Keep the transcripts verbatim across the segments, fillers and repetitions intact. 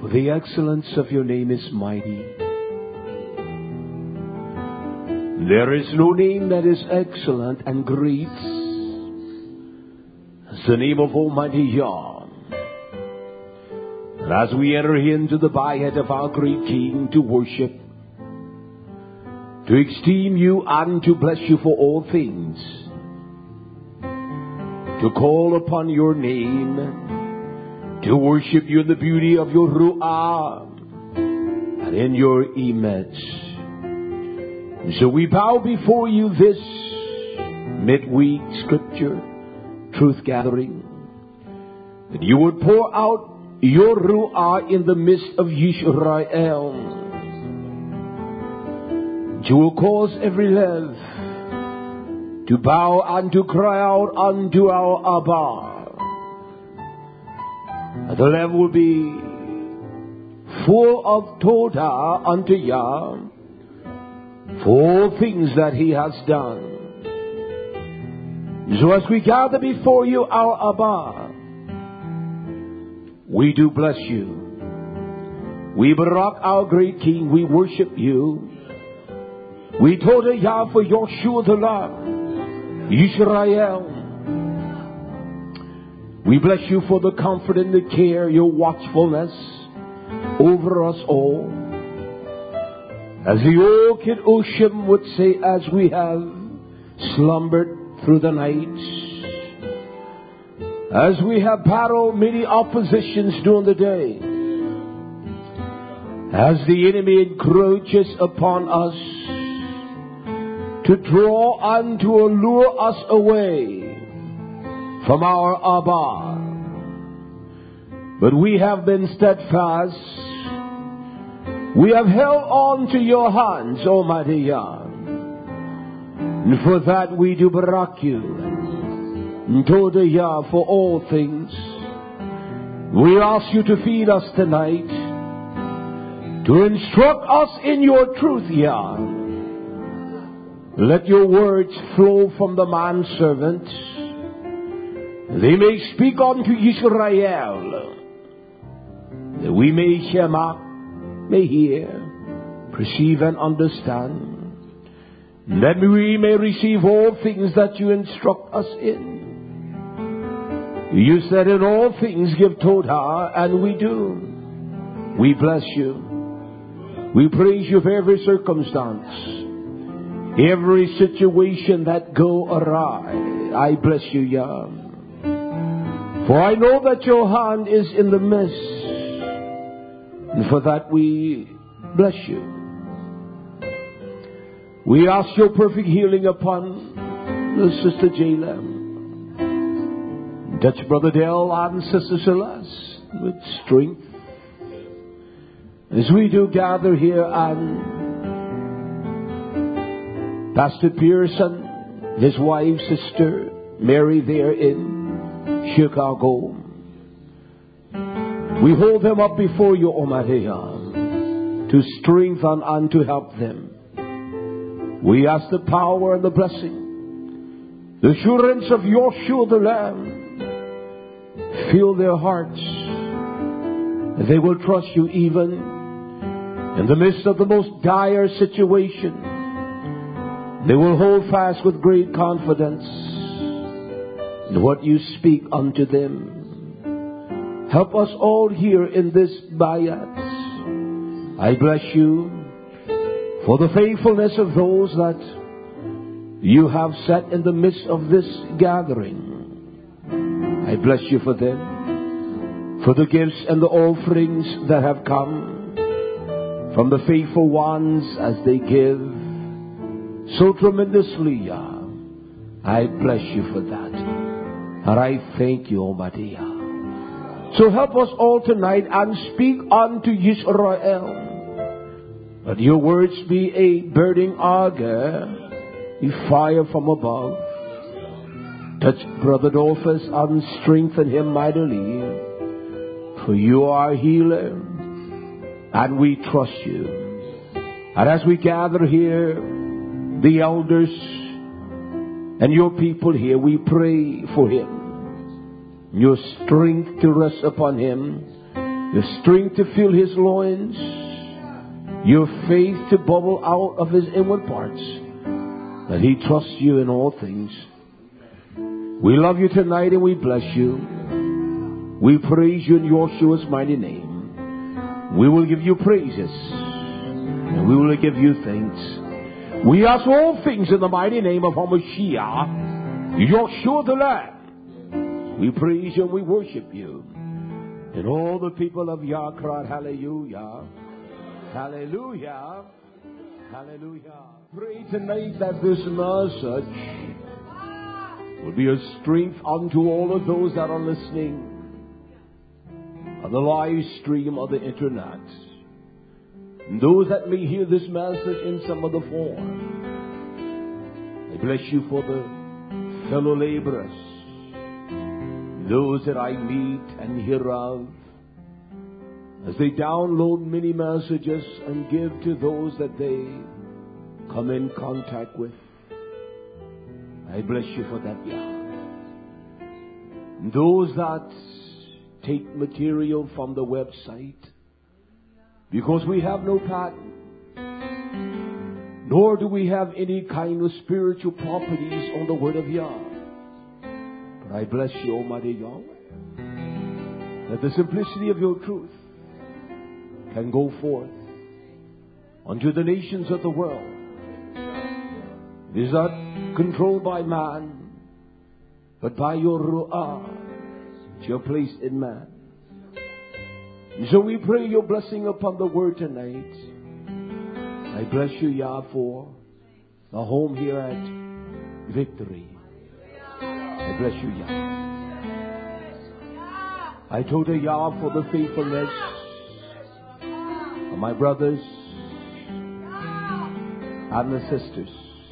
For the excellence of your name is mighty. There is no name that is excellent and great as the name of Almighty Yah. And as we enter into the bayat of our great King to worship, to esteem you and to bless you for all things, to call upon your name, to worship you in the beauty of your Ru'ah and in your image. And so we bow before you this midweek scripture truth gathering, that you would pour out your Ru'ah in the midst of Yisrael. You will cause every love to bow and to cry out unto our Abba. The love will be full of Todah unto Yah for all things that He has done. So as we gather before you, our Abba, we do bless you. We barak our great King. We worship you. We Todah Yah for Yoshua the Lamb, Yisrael. We bless you for the comfort and the care, your watchfulness over us all. As the old Kedoshim would say, as we have slumbered through the night, as we have battled many oppositions during the day, as the enemy encroaches upon us to draw and to allure us away from our Abba. But we have been steadfast. We have held on to your hands, Almighty Yah. And for that we do barak you. And Todah Yah for all things. We ask you to feed us tonight, to instruct us in your truth, Yah. Let your words flow from the manservant. They may speak unto Israel, that we may shema, may hear, perceive and understand, that we may receive all things that you instruct us in. You said in all things give Todah, and we do. We bless you. We praise you for every circumstance, every situation that go awry. I bless you, Yah. For I know that your hand is in the midst, and for that we bless you. We ask your perfect healing upon the Sister Jayla. Touch Brother Dale and Sister Celeste with strength as we do gather here, and Pastor Pearson, his wife, Sister Mary, there in Chicago. We hold them up before you, Almighty Yah, to strengthen and to help them. We ask the power and the blessing, the assurance of Yoshua the Lamb, fill their hearts. They will trust you even in the midst of the most dire situation. They will hold fast with great confidence in what you speak unto them. Help us all here in this bayat. I bless you for the faithfulness of those that you have set in the midst of this gathering. I bless you for them, for the gifts and the offerings that have come from the faithful ones as they give so tremendously, Yah. I bless you for that. And I thank you, Almighty Yah. So help us all tonight and speak unto Yisrael. Let your words be a burning auger, a fire from above. Touch Brother Dolphus and strengthen him mightily. For you are a healer, and we trust you. And as we gather here, the elders and your people here, we pray for him. Your strength to rest upon him, your strength to fill his loins, your faith to bubble out of his inward parts, that he trusts you in all things. We love you tonight and we bless you. We praise you in Yeshua's mighty name. We will give you praises and we will give you thanks. We ask all things in the mighty name of Hamashiach, Yeshua the Lamb. We praise you and we worship you. And all the people of Yah cried, hallelujah, hallelujah, hallelujah. Pray tonight that this message will be a strength unto all of those that are listening on the live stream of the internet. And those that may hear this message in some other form. I bless you for the fellow laborers, those that I meet and hear of, as they download many messages and give to those that they come in contact with. I bless you for that, Yah. And those that take material from the website, because we have no patent, nor do we have any kind of spiritual properties on the word of Yah. But I bless you, Almighty Yahweh, that the simplicity of your truth can go forth unto the nations of the world. It is not controlled by man, but by your Ru'ah, which you have placed in man. And so we pray your blessing upon the word tonight. I bless you, Yah, for the home here at Victory. I bless you, Yah. I told you, Yah, for the faithfulness of my brothers and the sisters.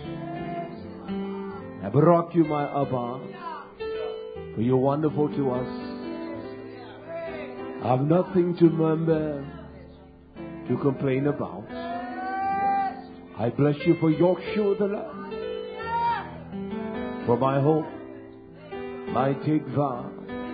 I barak you, my Abba, for you're wonderful to us. I have nothing to murmur, to complain about. I bless you for Yeshua the Lamb, for my hope, my tikvah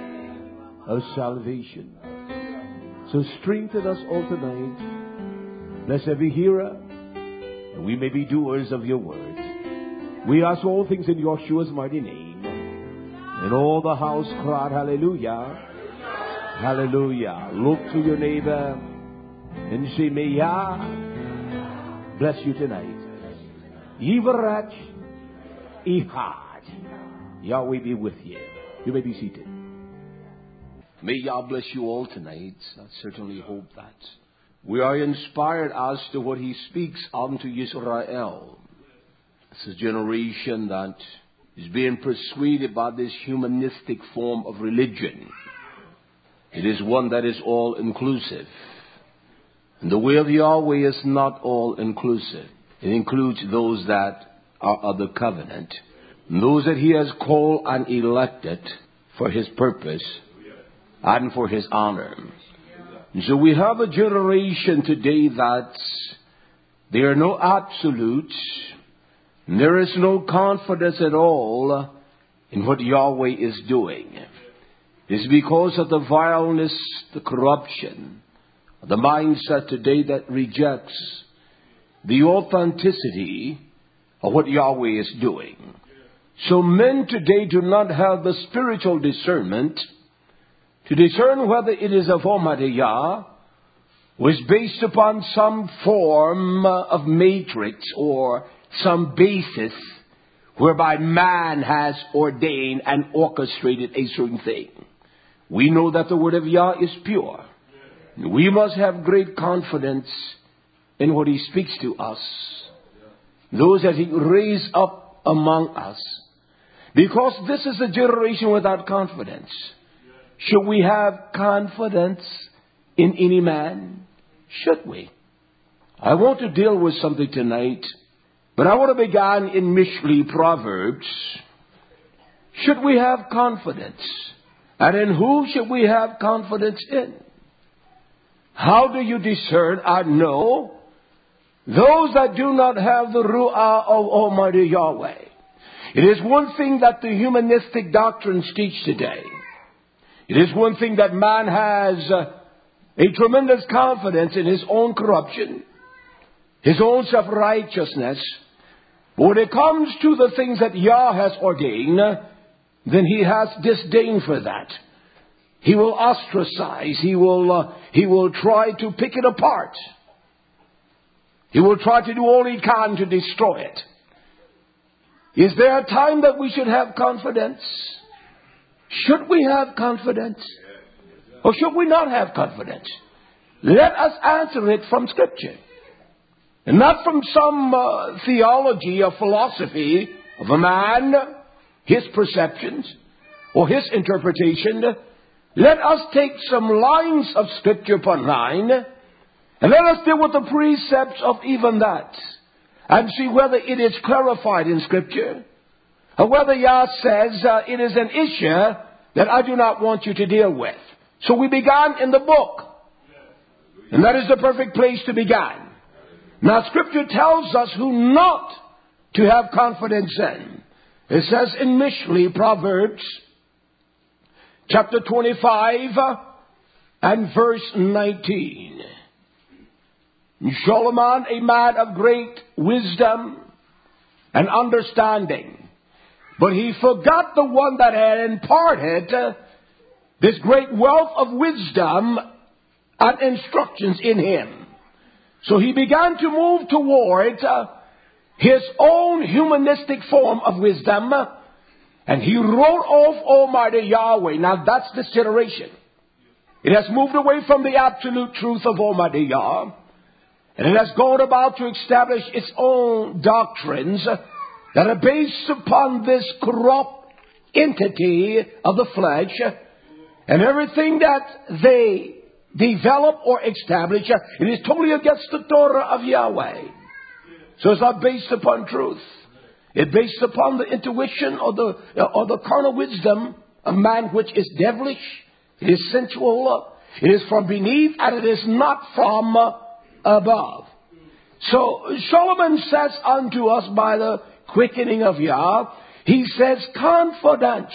of salvation. So strengthen us all tonight. Bless every hearer, and we may be doers of your word. We ask all things in Yeshua's mighty name. And all the house cried, hallelujah, hallelujah. Look to your neighbor and say, may Yah bless you tonight. Yivarach Ihad. Yahweh be with you. You may be seated. May Yah bless you all tonight. I certainly hope that we are inspired as to what he speaks unto Israel. It's a generation that is being persuaded by this humanistic form of religion. It is one that is all inclusive. And the way of Yahweh is not all inclusive. It includes those that are of the covenant, those that he has called and elected for his purpose and for his honor. And so we have a generation today that there are no absolutes. There is no confidence at all in what Yahweh is doing. It's because of the vileness, the corruption, the mindset today that rejects the authenticity of what Yahweh is doing. So men today do not have the spiritual discernment to discern whether it is of Almighty Yah, was based upon some form of matrix or some basis whereby man has ordained and orchestrated a certain thing. We know that the word of Yah is pure. We must have great confidence in what he speaks to us, those that he raised up among us, because this is a generation without confidence. Should we have confidence in any man? Should we? I want to deal with something tonight, but I want to begin in Mishli, Proverbs. Should we have confidence? And in who should we have confidence in? How do you discern and know those that do not have the Ru'ah of Almighty Yahweh? It is one thing that the humanistic doctrines teach today. It is one thing that man has uh, a tremendous confidence in his own corruption, his own self-righteousness. But when it comes to the things that Yah has ordained, then he has disdain for that. He will ostracize. He will, uh, he will try to pick it apart. He will try to do all he can to destroy it. Is there a time that we should have confidence? Should we have confidence? Or should we not have confidence? Let us answer it from Scripture. And not from some uh, theology or philosophy of a man, his perceptions, or his interpretation. Let us take some lines of Scripture upon line, and let us deal with the precepts of even that, and see whether it is clarified in Scripture, or whether Yah says uh, it is an issue that I do not want you to deal with. So we began in the book, and that is the perfect place to begin. Now Scripture tells us who not to have confidence in. It says in Mishli, Proverbs, chapter twenty-five and verse nineteen. Solomon, a man of great wisdom and understanding, but he forgot the one that had imparted uh, this great wealth of wisdom and instructions in him. So he began to move toward uh, his own humanistic form of wisdom, uh, and he wrote off Almighty Yahweh. Now that's consideration. It has moved away from the absolute truth of Almighty Yah, and it has gone about to establish its own doctrines uh, that are based upon this corrupt entity of the flesh, uh, and everything that they develop or establish, uh, it is totally against the Torah of Yahweh. So it's not based upon truth. It's based upon the intuition or the uh, or the carnal wisdom of man, which is devilish. It is sensual. Uh, it is from beneath, and it is not from uh, above. So Solomon says unto us by the quickening of Yah, he says confidence.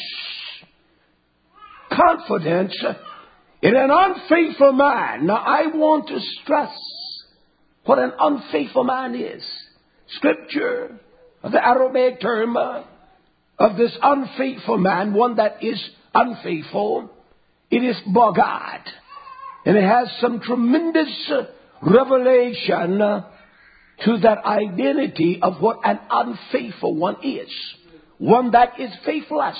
Confidence in an unfaithful man. Now I want to stress what an unfaithful man is. Scripture, the Aramaic term uh, of this unfaithful man, one that is unfaithful, it is bogad. And it has some tremendous uh, revelation uh, to that identity of what an unfaithful one is. One that is faithless.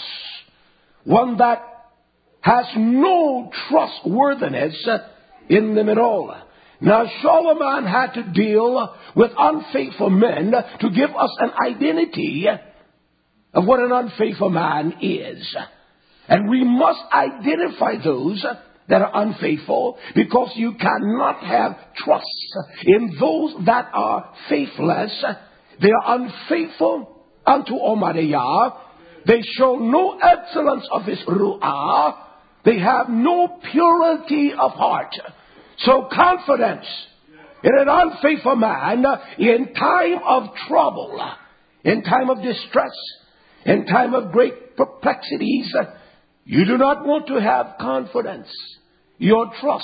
One that has no trustworthiness uh, in them at all. Now Solomon had to deal with unfaithful men to give us an identity of what an unfaithful man is. And we must identify those that are unfaithful, because you cannot have trust in those that are faithless. They are unfaithful unto Almighty Yah. They show no excellence of His Ru'ah. They have no purity of heart. So confidence in an unfaithful man in time of trouble, in time of distress, in time of great perplexities, you do not want to have confidence, your trust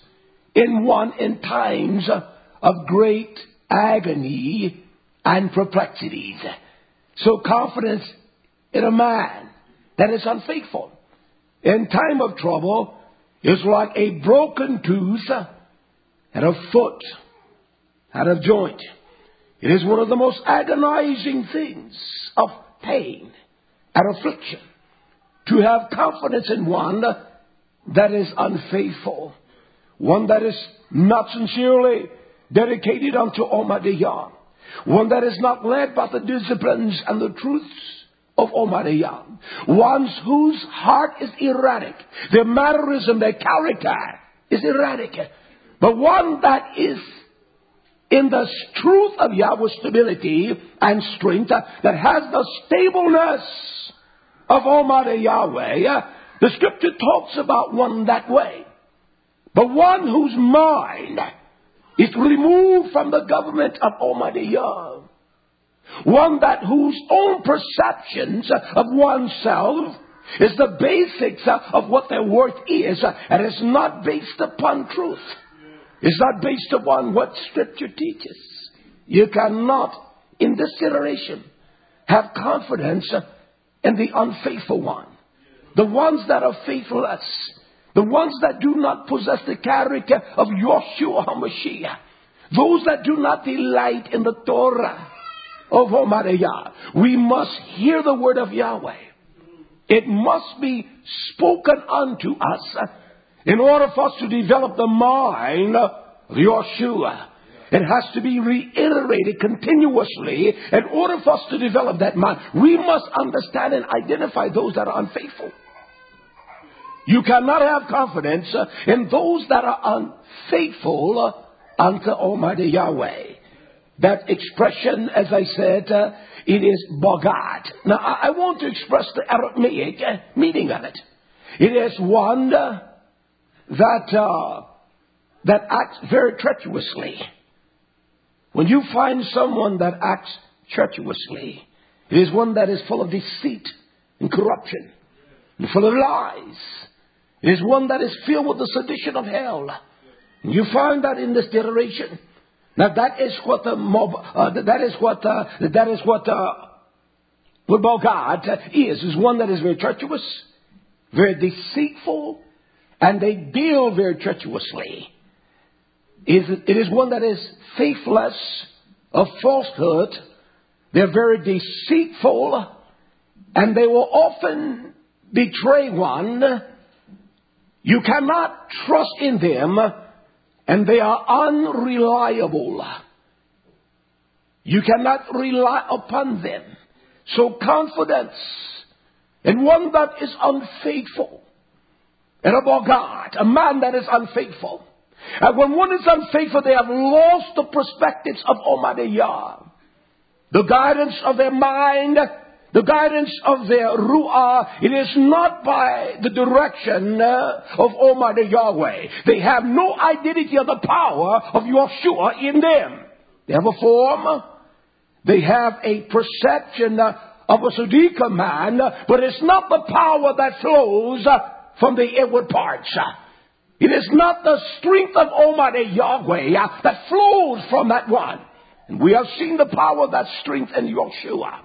in one in times of great agony and perplexities. So confidence in a man that is unfaithful in time of trouble is like a broken tooth and a foot out of joint. It is one of the most agonizing things of pain and affliction to have confidence in one that is unfaithful, one that is not sincerely dedicated unto Almighty Yah, one that is not led by the disciplines and the truths of Almighty Yah, one whose heart is erratic, their mannerism, their character is erratic, but one that is in the truth of Yahweh's stability and strength, that has the stableness of Almighty Yahweh. The Scripture talks about one that way, but one whose mind is removed from the government of Almighty Yah. One that whose own perceptions of oneself It's the basics of what their worth is, and it's not based upon truth. It's not based upon what Scripture teaches. You cannot, in this generation, have confidence in the unfaithful one. The ones that are faithless. The ones that do not possess the character of Yeshua HaMashiach. Those that do not delight in the Torah of Almighty. We must hear the word of Yahweh. It must be spoken unto us in order for us to develop the mind of Yeshua. It has to be reiterated continuously in order for us to develop that mind. We must understand and identify those that are unfaithful. You cannot have confidence in those that are unfaithful unto Almighty Yahweh. That expression, as I said, uh, it is Bogad. Now, I, I want to express the Aramaic uh, meaning of it. It is one uh, that uh, that acts very treacherously. When you find someone that acts treacherously, it is one that is full of deceit and corruption and full of lies. It is one that is filled with the sedition of hell. And you find that in this generation. Now that is what the mob, uh, that is what uh, that is what uh, what Bogad is. Is one that is very treacherous, very deceitful, and they deal very treacherously. Is it is one that is faithless, of falsehood. They're very deceitful, and they will often betray one. You cannot trust in them. And they are unreliable. You cannot rely upon them. So confidence in one that is unfaithful. And about God, a man that is unfaithful. And when one is unfaithful, they have lost the perspectives of Almighty Yah. The guidance of their mind, the guidance of their ru'ah. It is not by the direction uh, of Almighty Yahweh. They have no identity of the power of Yeshua in them. They have a form. They have a perception uh, of a Sadiqa man, but it's not the power that flows uh, from the inward parts. It is not the strength of Almighty Yahweh uh, that flows from that one. And we have seen the power of that strength in Yeshua.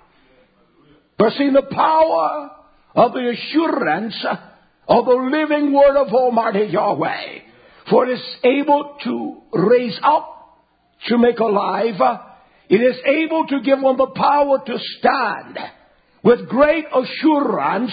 We're seeing the power of the assurance of the living word of Almighty Yahweh. For it is able to raise up, to make alive. It is able to give one the power to stand with great assurance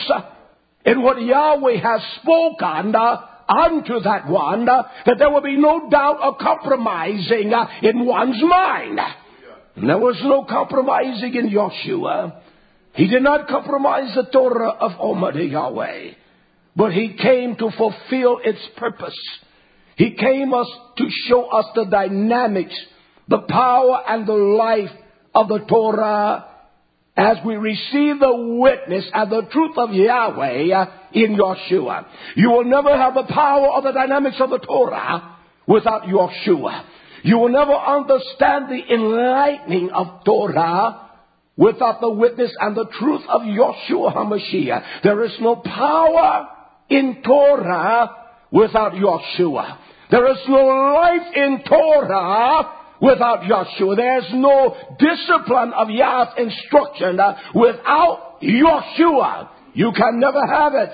in what Yahweh has spoken unto that one, that there will be no doubt or compromising in one's mind. And there was no compromising in Yeshua. He did not compromise the Torah of Almighty Yahweh, but He came to fulfill its purpose. He came us to show us the dynamics, the power and the life of the Torah as we receive the witness and the truth of Yahweh in Yeshua. You will never have the power or the dynamics of the Torah without Yeshua. You will never understand the enlightening of Torah without the witness and the truth of Yeshua HaMashiach. There is no power in Torah without Yeshua. There is no life in Torah without Yeshua. There is no discipline of Yah's instruction without Yeshua. You can never have it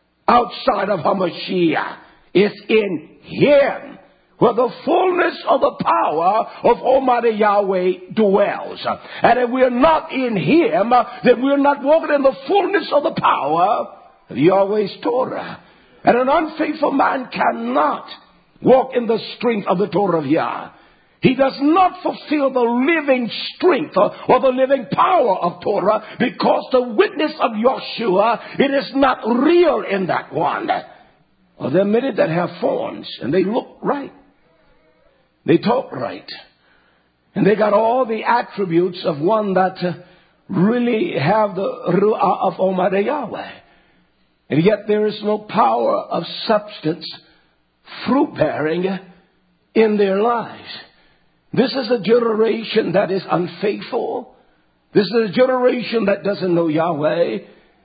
outside of HaMashiach. It's in Him where the fullness of the power of Almighty Yahweh dwells. And if we're not in Him, then we're not walking in the fullness of the power of Yahweh's Torah. And an unfaithful man cannot walk in the strength of the Torah of Yah. He does not fulfill the living strength or the living power of Torah because the witness of Yeshua, it is not real in that one. Well, there are many that have forms and they look right. They talk right. And they got all the attributes of one that uh, really have the Ru'ah of Almighty Yahweh. And yet there is no power of substance, fruit bearing in their lives. This is a generation that is unfaithful. This is a generation that doesn't know Yahweh.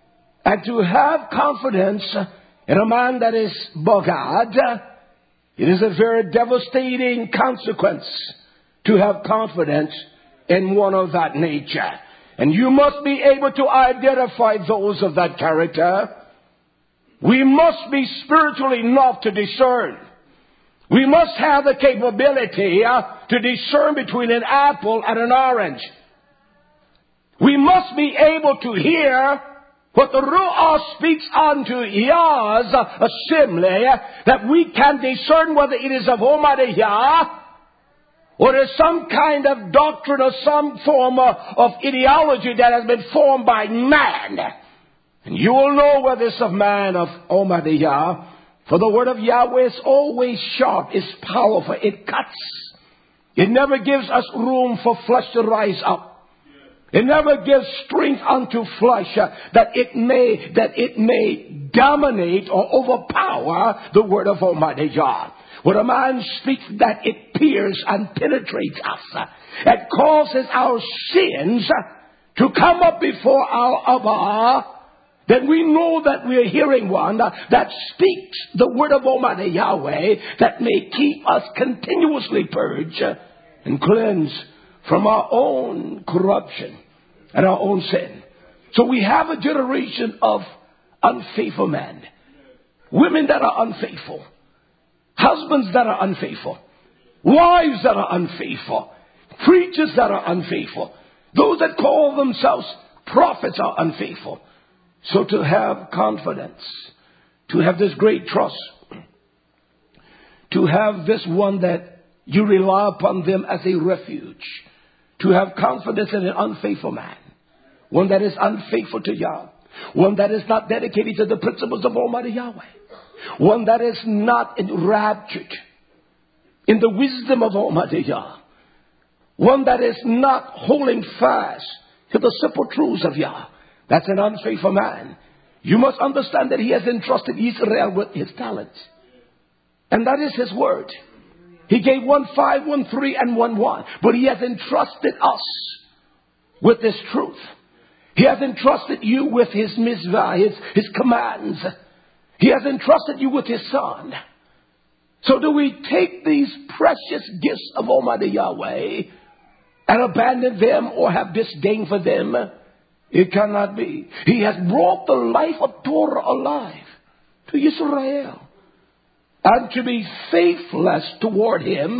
And to have confidence in a man that is bogad, it is a very devastating consequence to have confidence in one of that nature. And you must be able to identify those of that character. We must be spiritually enough to discern. We must have the capability uh, to discern between an apple and an orange. We must be able to hear what the Ruach speaks unto Yah's assembly, that we can discern whether it is of Almighty Yah, or there's some kind of doctrine or some form of, of ideology that has been formed by man. And you will know whether it's of man, of Almighty Yah. For the word of Yahweh is always sharp, it's powerful, it cuts. It never gives us room for flesh to rise up. It never gives strength unto flesh uh, that it may that it may dominate or overpower the word of Almighty God. When a man speaks, that it pierces and penetrates us. It causes our sins to come up before our Abba. Then we know that we are hearing one that speaks the word of Almighty Yahweh that may keep us continuously purged and cleansed from our own corruption and our own sin. So we have a generation of unfaithful men, women that are unfaithful, husbands that are unfaithful, wives that are unfaithful, preachers that are unfaithful, those that call themselves prophets are unfaithful. So to have confidence, to have this great trust, to have this one that you rely upon them as a refuge, to have confidence in an unfaithful man, one that is unfaithful to Yah, one that is not dedicated to the principles of Almighty Yahweh, one that is not enraptured in the wisdom of Almighty Yah, one that is not holding fast to the simple truths of Yah. That's an unfaithful man. You must understand that he has entrusted Israel with his talents. And that is his word. He gave one five, one three, and one one. But he has entrusted us with this truth. He has entrusted you with his mitzvah, his, his commands. He has entrusted you with his son. So do we take these precious gifts of Almighty Yahweh and abandon them or have disdain for them? It cannot be. He has brought the life of Torah alive to Israel. And to be faithless toward him,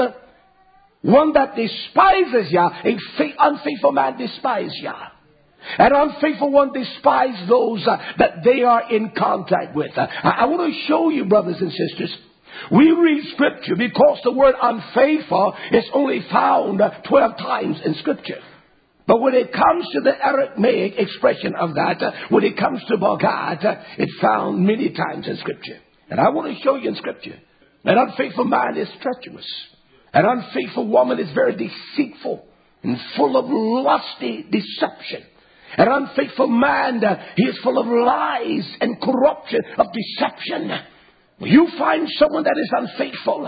one that despises Yah, a fa- unfaithful man despises Yah. An unfaithful one despises those uh, that they are in contact with. Uh, I, I want to show you, brothers and sisters, we read Scripture because the word unfaithful is only found uh, twelve times in Scripture. But when it comes to the Aramaic expression of that, uh, when it comes to Bogad, uh, it's found many times in Scripture. And I want to show you in Scripture, an unfaithful man is treacherous. An unfaithful woman is very deceitful and full of lusty deception. An unfaithful man, uh, he is full of lies and corruption of deception. When you find someone that is unfaithful,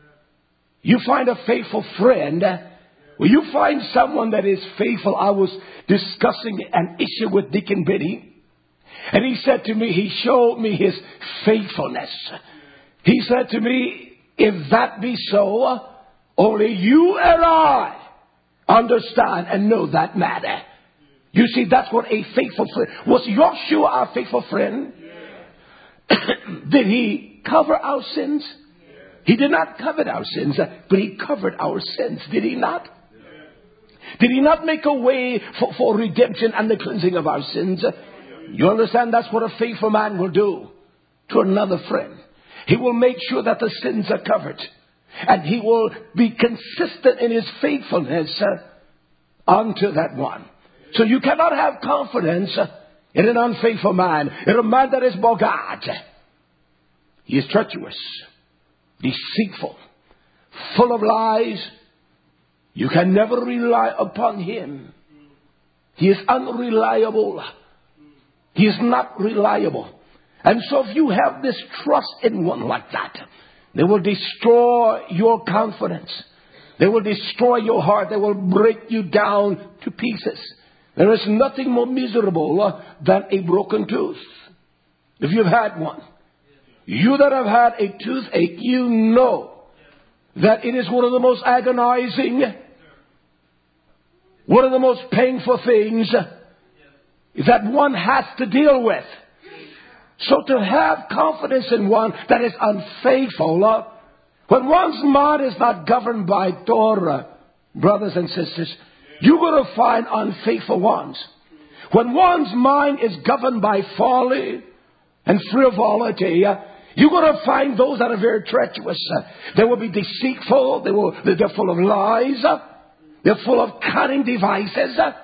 you find a faithful friend. When you find someone that is faithful, I was discussing an issue with Deacon Benny, and he said to me, he showed me his faithfulness. He said to me, if that be so, only you and I understand and know that matter. You see, that's what a faithful friend. Was Joshua our faithful friend? Yeah. Did he cover our sins? Yeah. He did not cover our sins, but he covered our sins. Did he not? Yeah. Did he not make a way for, for redemption and the cleansing of our sins? Yeah. You understand? That's what a faithful man will do to another friend. He will make sure that the sins are covered. And he will be consistent in his faithfulness uh, unto that one. So you cannot have confidence in an unfaithful man, in a man that is bogad. He is treacherous, deceitful, full of lies. You can never rely upon him. He is unreliable. He is not reliable. And so if you have this trust in one like that, they will destroy your confidence. They will destroy your heart. They will break you down to pieces. There is nothing more miserable uh, than a broken tooth. If you've had one, you that have had a toothache, you know that it is one of the most agonizing, one of the most painful things that one has to deal with. So to have confidence in one that is unfaithful, uh, when one's mind is not governed by Torah, brothers and sisters, you're going to find unfaithful ones. When one's mind is governed by folly and frivolity, uh, you're going to find those that are very treacherous. Uh, they will be deceitful. They will, they're full of lies. Uh, they're full of cunning devices. Uh,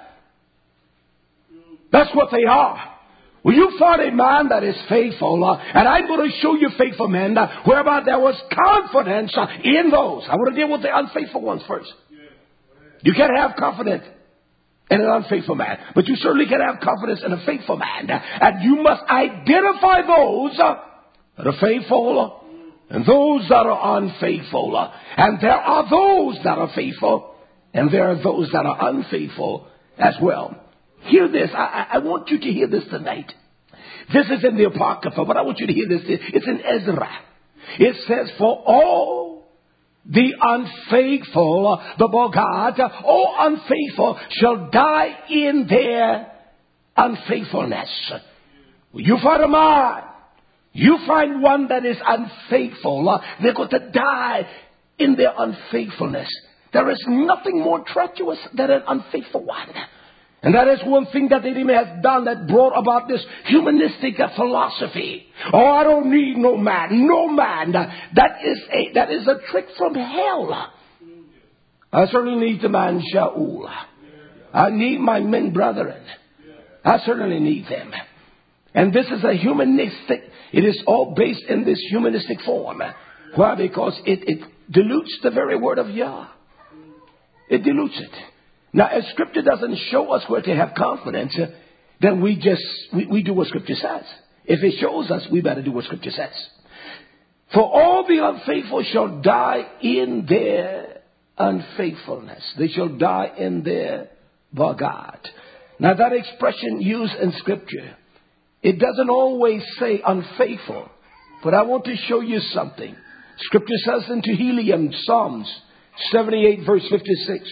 that's what they are. Will you find a man that is faithful? Uh, and I'm going to show you faithful men uh, whereby there was confidence uh, in those. I want to deal with the unfaithful ones first. You can't have confidence in an unfaithful man, but you certainly can have confidence in a faithful man. And you must identify those uh, that are faithful and those that are unfaithful. And there are those that are faithful and there are those that are unfaithful as well. Hear this. I, I want you to hear this tonight. This is in the Apocrypha, but I want you to hear this. It's in Ezra. It says, for all the unfaithful, the Bogat, all unfaithful shall die in their unfaithfulness. You find a man, you find one that is unfaithful, they're going to die in their unfaithfulness. There is nothing more treacherous than an unfaithful one. And that is one thing that the enemy has done that brought about this humanistic uh, philosophy. Oh, I don't need no man, no man. Uh, that is a that is a trick from hell. I certainly need the man Shaul. I need my men brethren. I certainly need them. And this is a humanistic. It is all based in this humanistic form. Why? Because it, it dilutes the very word of Yah. It dilutes it. Now, if Scripture doesn't show us where to have confidence, then we just, we, we do what Scripture says. If it shows us, we better do what Scripture says. For all the unfaithful shall die in their unfaithfulness. They shall die in their bagat. Now, that expression used in Scripture, it doesn't always say unfaithful. But I want to show you something. Scripture says in Tehillim, Psalms seventy-eight, verse fifty-six.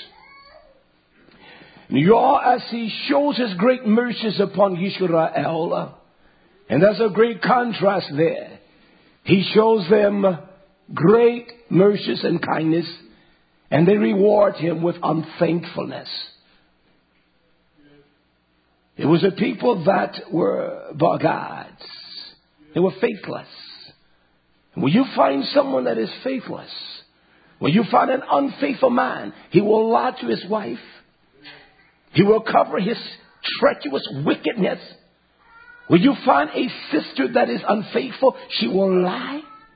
Yah, as he shows his great mercies upon Yisrael, and there's a great contrast there. He shows them great mercies and kindness, and they reward him with unthankfulness. It was a people that were bagads. They were faithless. And when you find someone that is faithless, when you find an unfaithful man, he will lie to his wife. He will cover his treacherous wickedness. When you find a sister that is unfaithful, she will lie.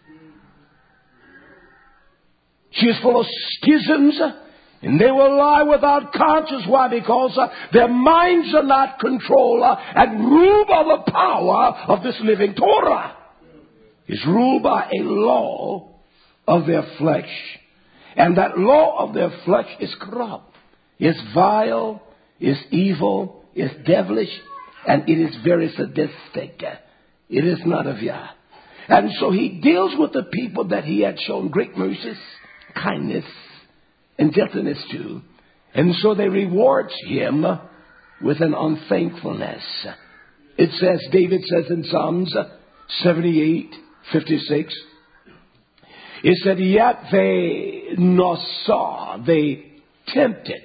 She is full of schisms, and they will lie without conscience. Why? Because uh, their minds are not controlled uh, and ruled by the power of this living Torah. It's ruled by a law of their flesh. And that law of their flesh is corrupt, is vile, is evil, is devilish, and it is very sadistic. It is not of Yah. And so he deals with the people that he had shown great mercies, kindness, and gentleness to. And so they reward him with an unthankfulness. It says, David says in Psalms seventy-eight, fifty-six, it said, yet they not saw, they tempted.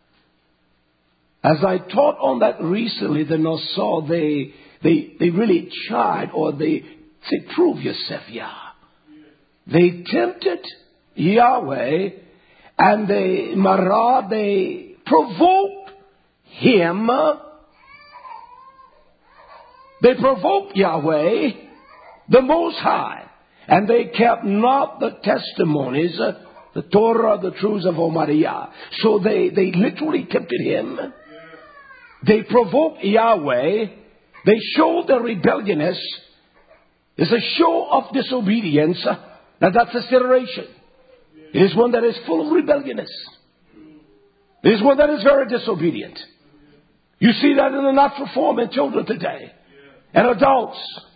As I taught on that recently, the Nosah, they, they, they really tried, or they say, prove yourself, Yah. They tempted Yahweh, and they, Marah, they provoked him. They provoked Yahweh, the Most High, and they kept not the testimonies, the Torah, the truths of Omariah. So they, they literally tempted him. They provoked Yahweh. They showed their rebelliousness. It's a show of disobedience. Now that's a consideration. It is one that is full of rebelliousness. It is one that is very disobedient. You see that in the natural form in children today and adults.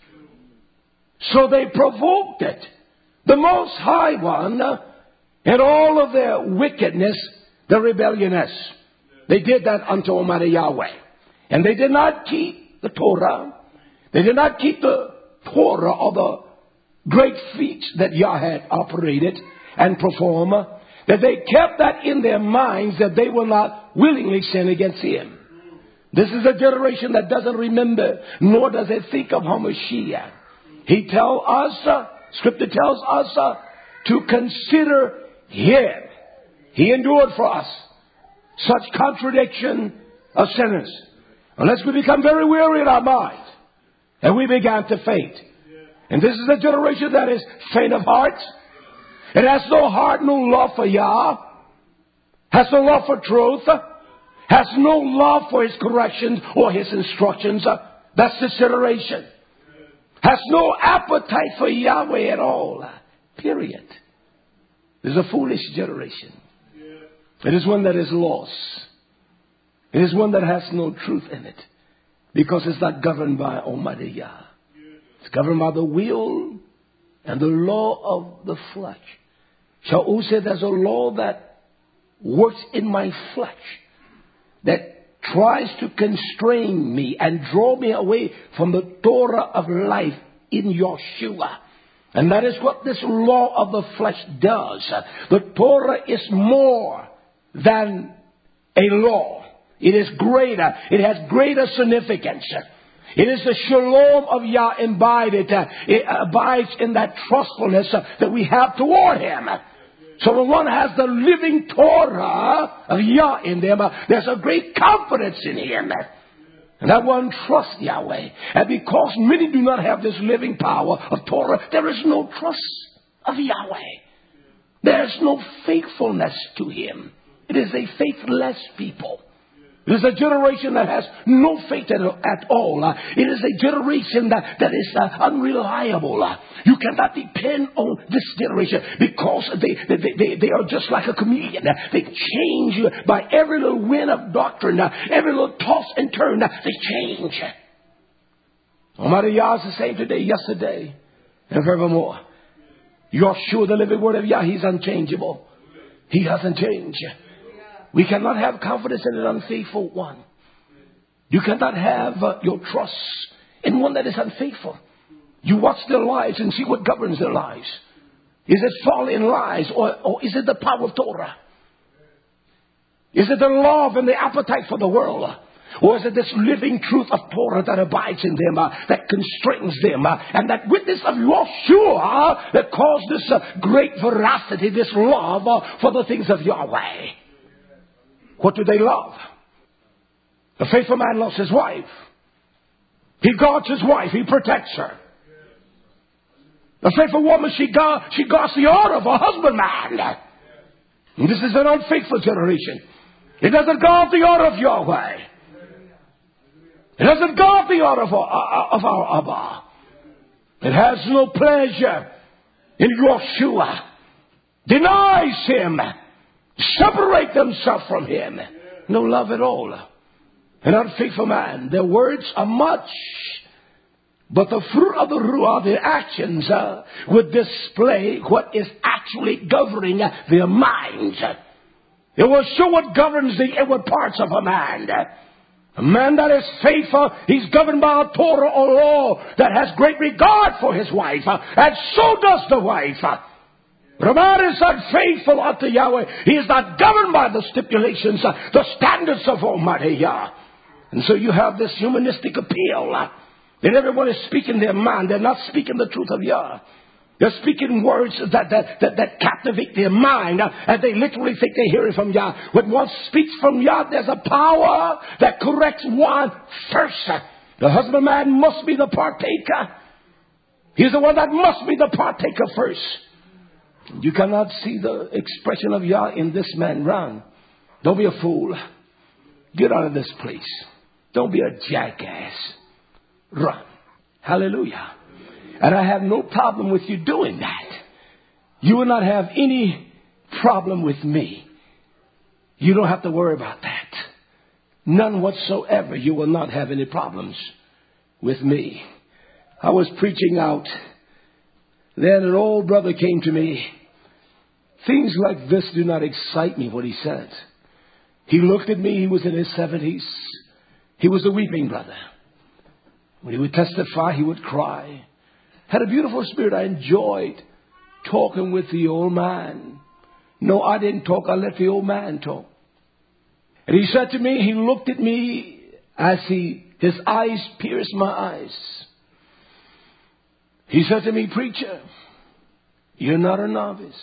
So they provoked it. The Most High One, in all of their wickedness, the rebelliousness, they did that unto Almighty Yahweh. And they did not keep the Torah. They did not keep the Torah or the great feats that Yah had operated and performed. That they kept that in their minds, that they will not willingly sin against Him. This is a generation that doesn't remember, nor does it think of Hamashiach. He tells us, uh, Scripture tells us uh, to consider Him. He endured for us such contradiction of sinners. Unless we become very weary in our mind, and we began to faint. And this is a generation that is faint of heart. It has no heart, no love for Yah. Has no love for truth. Has no love for His corrections or His instructions. That's this generation. Has no appetite for Yahweh at all. Period. It is a foolish generation. It is one that is lost. It is one that has no truth in it. Because it's not governed by Almighty Yah. It's governed by the will and the law of the flesh. Shaul said there's a law that works in my flesh, that tries to constrain me and draw me away from the Torah of life in Yeshua. And that is what this law of the flesh does. The Torah is more than a law. It is greater. It has greater significance. It is the shalom of Yah embodied. It abides in that trustfulness that we have toward Him. So when one has the living Torah of Yah in them, there's a great confidence in Him. And that one trusts Yahweh. And because many do not have this living power of Torah, there is no trust of Yahweh. There is no faithfulness to Him. It is a faithless people. It is a generation that has no faith at, at all. Uh, it is a generation that, that is uh, unreliable. Uh, you cannot depend on this generation because they, they, they, they are just like a chameleon. Uh, they change you by every little wind of doctrine, uh, every little toss and turn. Uh, they change. Almighty Yah is the same today, yesterday, and forevermore. Yeshua, the living word of Yah, He's unchangeable. He hasn't changed. We cannot have confidence in an unfaithful one. You cannot have uh, your trust in one that is unfaithful. You watch their lives and see what governs their lives. Is it folly and lies, or, or is it the power of Torah? Is it the love and the appetite for the world? Or is it this living truth of Torah that abides in them, uh, that constrains them, uh, and that witness of Yeshua that caused this uh, great veracity, this love uh, for the things of Yahweh? What do they love? The faithful man loves his wife. He guards his wife. He protects her. The faithful woman, she guards, she guards the honor of her husbandman. And this is an unfaithful generation. It doesn't guard the honor of Yahweh. It doesn't guard the honor of our, of our Abba. It has no pleasure in Yeshua. Denies Him. Separate themselves from Him. No love at all. An unfaithful man. Their words are much, but the fruit of the Ruah, their actions, uh, would display what is actually governing their minds. It will show what governs the inward parts of a man. A man that is faithful, he's governed by a Torah or law that has great regard for his wife. And so does the wife. But a man is unfaithful unto Yahweh. He is not governed by the stipulations, uh, the standards of Almighty Yah. And so you have this humanistic appeal. Uh, that everyone is speaking their mind. They're not speaking the truth of Yah. They're speaking words that, that, that, that captivate their mind. Uh, and they literally think they hear it from Yah. When one speaks from Yah, there's a power that corrects one first. Uh, the husbandman must be the partaker. He's the one that must be the partaker first. You cannot see the expression of Yah in this man. Run. Don't be a fool. Get out of this place. Don't be a jackass. Run. Hallelujah. And I have no problem with you doing that. You will not have any problem with me. You don't have to worry about that. none whatsoever. You will not have any problems with me. I was preaching out. Then an old brother came to me. Things like this do not excite me, what he said. He looked at me. He was in his seventies. He was a weeping brother. When he would testify, he would cry. Had a beautiful spirit. I enjoyed talking with the old man. No, I didn't talk. I let the old man talk. And he said to me, he looked at me as he, his eyes pierced my eyes. He said to me, preacher, you're not a novice.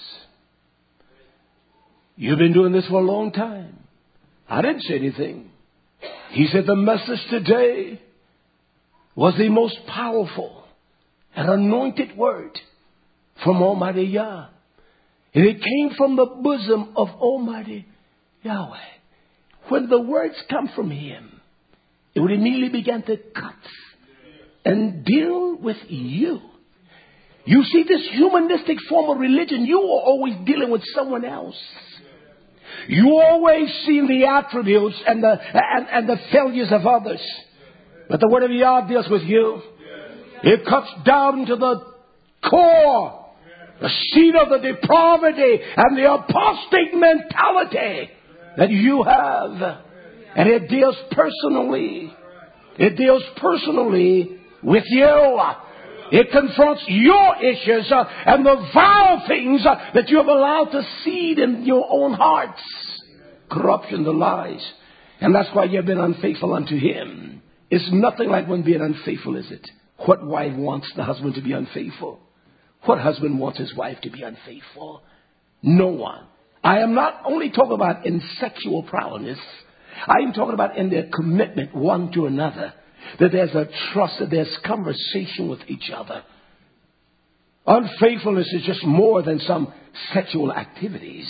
You've been doing this for a long time. I didn't say anything. He said the message today was the most powerful and anointed word from Almighty Yah. And it came from the bosom of Almighty Yahweh. When the words come from Him, it would immediately begin to cut and deal with you. You see, this humanistic form of religion, you are always dealing with someone else. You always see the attributes and the and, and the failures of others. But the word of Yah deals with you. It cuts down to the core, the seed of the depravity and the apostate mentality that you have. And it deals personally. It deals personally with you. It confronts your issues uh, and the vile things uh, that you have allowed to seed in your own hearts. Corruption, the lies. And that's why you've been unfaithful unto Him. It's nothing like when being unfaithful, is it? What wife wants the husband to be unfaithful? What husband wants his wife to be unfaithful? No one. I am not only talking about in sexual prowess. I am talking about in their commitment one to another. That there's a trust, that there's conversation with each other. Unfaithfulness is just more than some sexual activities.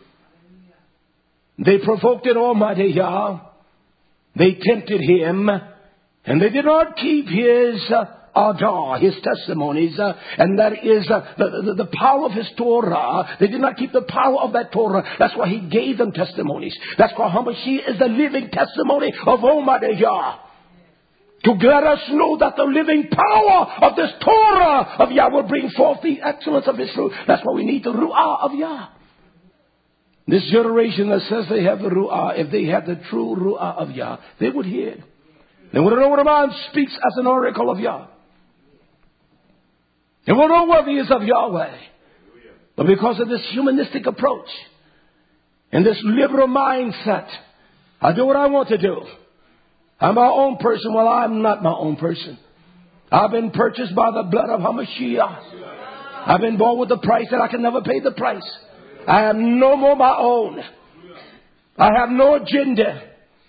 They provoked it Almighty Yah. They tempted Him. And they did not keep His uh, adah, His testimonies. Uh, and that is uh, the, the, the power of His Torah. They did not keep the power of that Torah. That's why He gave them testimonies. That's why HaMashiach is the living testimony of Almighty Yah. To let us know that the living power of this Torah of Yah will bring forth the excellence of His truth. That's why we need the Ru'ah of Yah. This generation that says they have the Ru'ah, if they had the true Ru'ah of Yah, they would hear. They would know when a man speaks as an oracle of Yah. They will know what He is of Yahweh. But because of this humanistic approach and this liberal mindset, I do what I want to do. I'm my own person. Well, I'm not my own person. I've been purchased by the blood of HaMashiach. I've been bought with a price that I can never pay the price. I am no more my own. I have no agenda.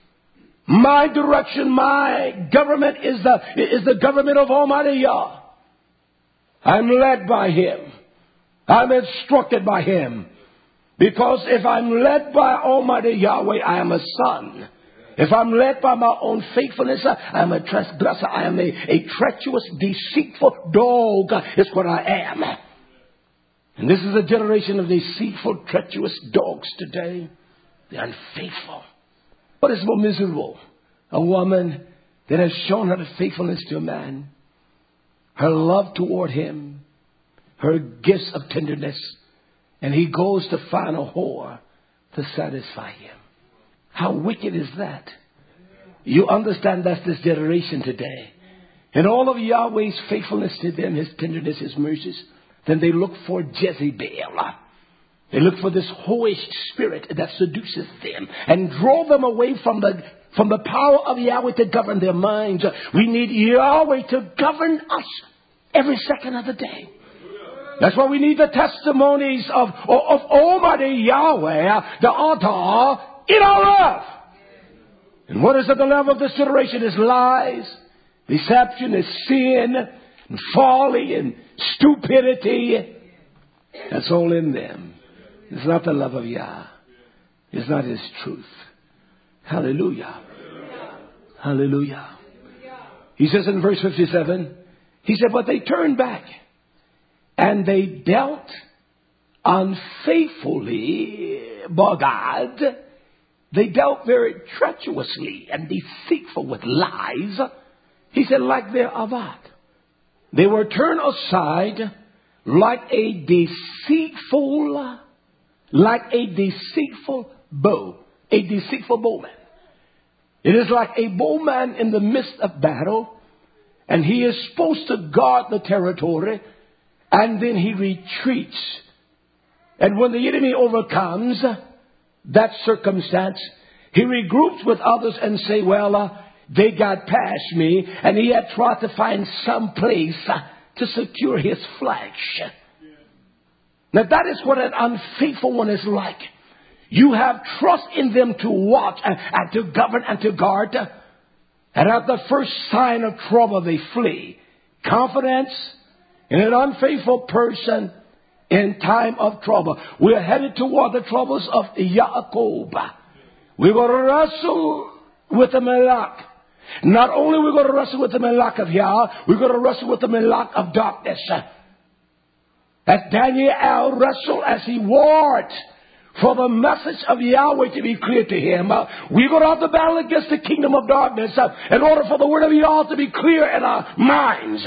My direction, my government is the, is the government of Almighty Yah. I'm led by Him. I'm instructed by Him. Because if I'm led by Almighty Yahweh, I am a son. If I'm led by my own faithfulness, I am a transgressor. I am a, a treacherous, deceitful dog. Is what I am. And this is a generation of deceitful, treacherous dogs today. They're unfaithful. What is more miserable? A woman that has shown her faithfulness to a man, her love toward him, her gifts of tenderness, and he goes to find a whore to satisfy him. How wicked is that? You understand that's this generation today. And all of Yahweh's faithfulness to them, His tenderness, His mercies, then they look for Jezebel. They look for this whorish spirit that seduces them and draw them away from the from the power of Yahweh to govern their minds. We need Yahweh to govern us every second of the day. That's why we need the testimonies of, of, of Almighty Yahweh, the Adah, in our life. And what is at the level of this generation is lies, deception, is sin, and folly, and stupidity. That's all in them. It's not the love of Yah. It's not His truth. Hallelujah. Hallelujah. He says in verse fifty-seven, He said, but they turned back and they dealt unfaithfully, Bogad, they dealt very treacherously and deceitful with lies. He said, like their avad. They were turned aside like a deceitful, like a deceitful bow, a deceitful bowman. It is like a bowman in the midst of battle, and he is supposed to guard the territory, and then he retreats. And when the enemy overcomes that circumstance, he regroups with others and say, well, uh, they got past me, and he had tried to find some place uh, to secure his flesh. Now that is what an unfaithful one is like. You have trust in them to watch and, and to govern and to guard. And at the first sign of trouble, they flee. Confidence in an unfaithful person in time of trouble. We're headed toward the troubles of Yaakov. We're going to wrestle with the Malak. Not only we're going to wrestle with the Malak of Yah, we're going to wrestle with the Malak of darkness. As Daniel wrestled, as he warred for the message of Yahweh to be clear to him, uh, we're going to have to battle against the kingdom of darkness uh, in order for the word of Yah to be clear in our minds.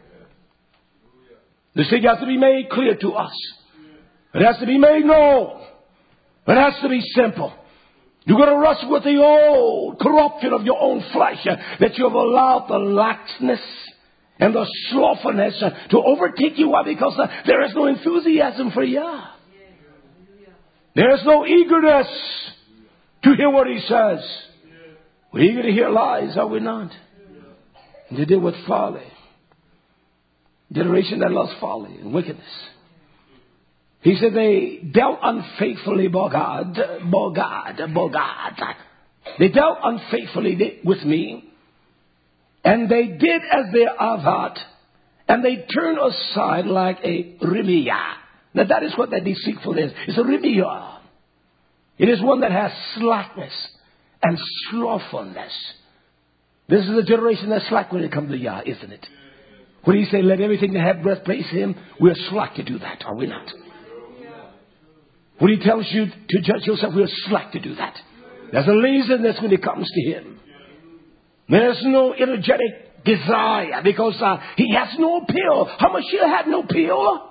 This thing has to be made clear to us. It has to be made known. It has to be simple. You're going to wrestle with the old corruption of your own flesh uh, that you have allowed the laxness and the slothfulness uh, to overtake you. Why? Because uh, there is no enthusiasm for Yah. There is no eagerness to hear what he says. We're eager to hear lies, are we not? And they did with folly. Generation that loves folly and wickedness. He said they dealt unfaithfully, Bogad, Bogad, Bogad. They dealt unfaithfully with me. And they did as their avat. And they turned aside like a rimiyah. Now that is what that deceitful is. It's a rimiyah. It is one that has slackness and slothfulness. This is a generation that's slack when it comes to Yah, isn't it? When he say, let everything that have breath praise him, we're slack to do that, are we not? When he tells you to judge yourself, we're slack to do that. There's a laziness when it comes to him. There's no energetic desire because uh, he has no appeal. Hamashiach had no appeal.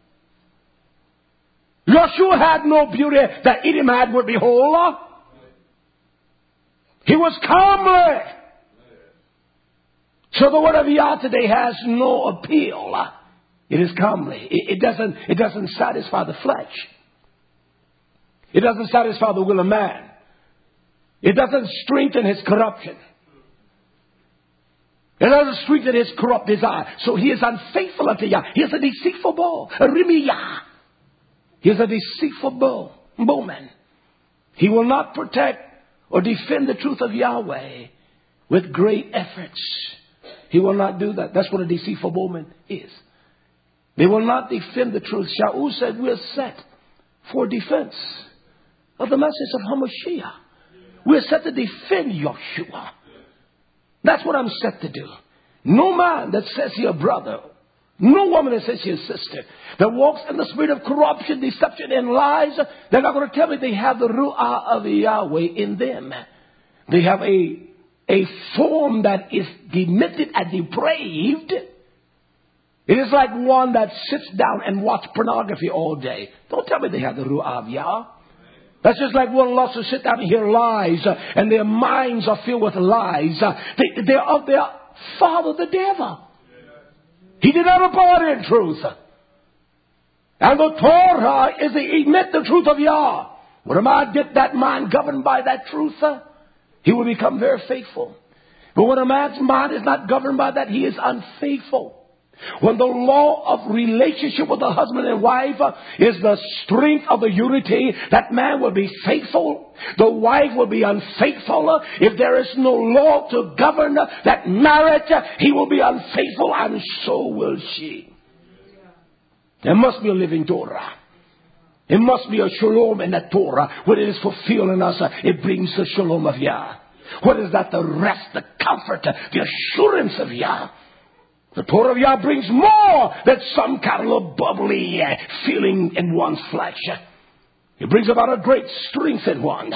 Yeshua had no beauty that Edom had would behold. He was comely. So the word of Yah today has no appeal. It is comely. It, it doesn't. It doesn't satisfy the flesh. It doesn't satisfy the will of man. It doesn't strengthen his corruption. It doesn't strengthen his corrupt desire. So he is unfaithful unto Yah. He is a deceitful bull, a rimiyah. He is a deceitful bull, bowman. He will not protect or defend the truth of Yahweh with great efforts. He will not do that. That's what a deceitful bowman is. They will not defend the truth. Shaul said, we're set for defense of the message of Hamashiach. We're set to defend Yeshua. That's what I'm set to do. No man that says you're brother, no woman that says you're sister, that walks in the spirit of corruption, deception, and lies, they're not going to tell me they have the Ruah of Yahweh in them. They have a, a form that is demented and depraved. It is like one that sits down and watches pornography all day. Don't tell me they have the Ruah of Yah. That's just like one loves to sit down and hear lies, uh, and their minds are filled with lies. Uh, they, they're of their father, the devil. He did not abide in truth. And the Torah is to emit the truth of Yah. When a man get that mind governed by that truth, uh, he will become very faithful. But when a man's mind is not governed by that, he is unfaithful. When the law of relationship with the husband and wife uh, is the strength of the unity, that man will be faithful. The wife will be unfaithful. Uh, if there is no law to govern uh, that marriage, uh, he will be unfaithful, and so will she. There must be a living Torah. There must be a shalom in that Torah. When it is fulfilled in us, uh, it brings the shalom of Yah. What is that? The rest, the comfort, uh, the assurance of Yah. The Torah of Yah brings more than some kind of bubbly uh, feeling in one's flesh. It brings about a great strength in one.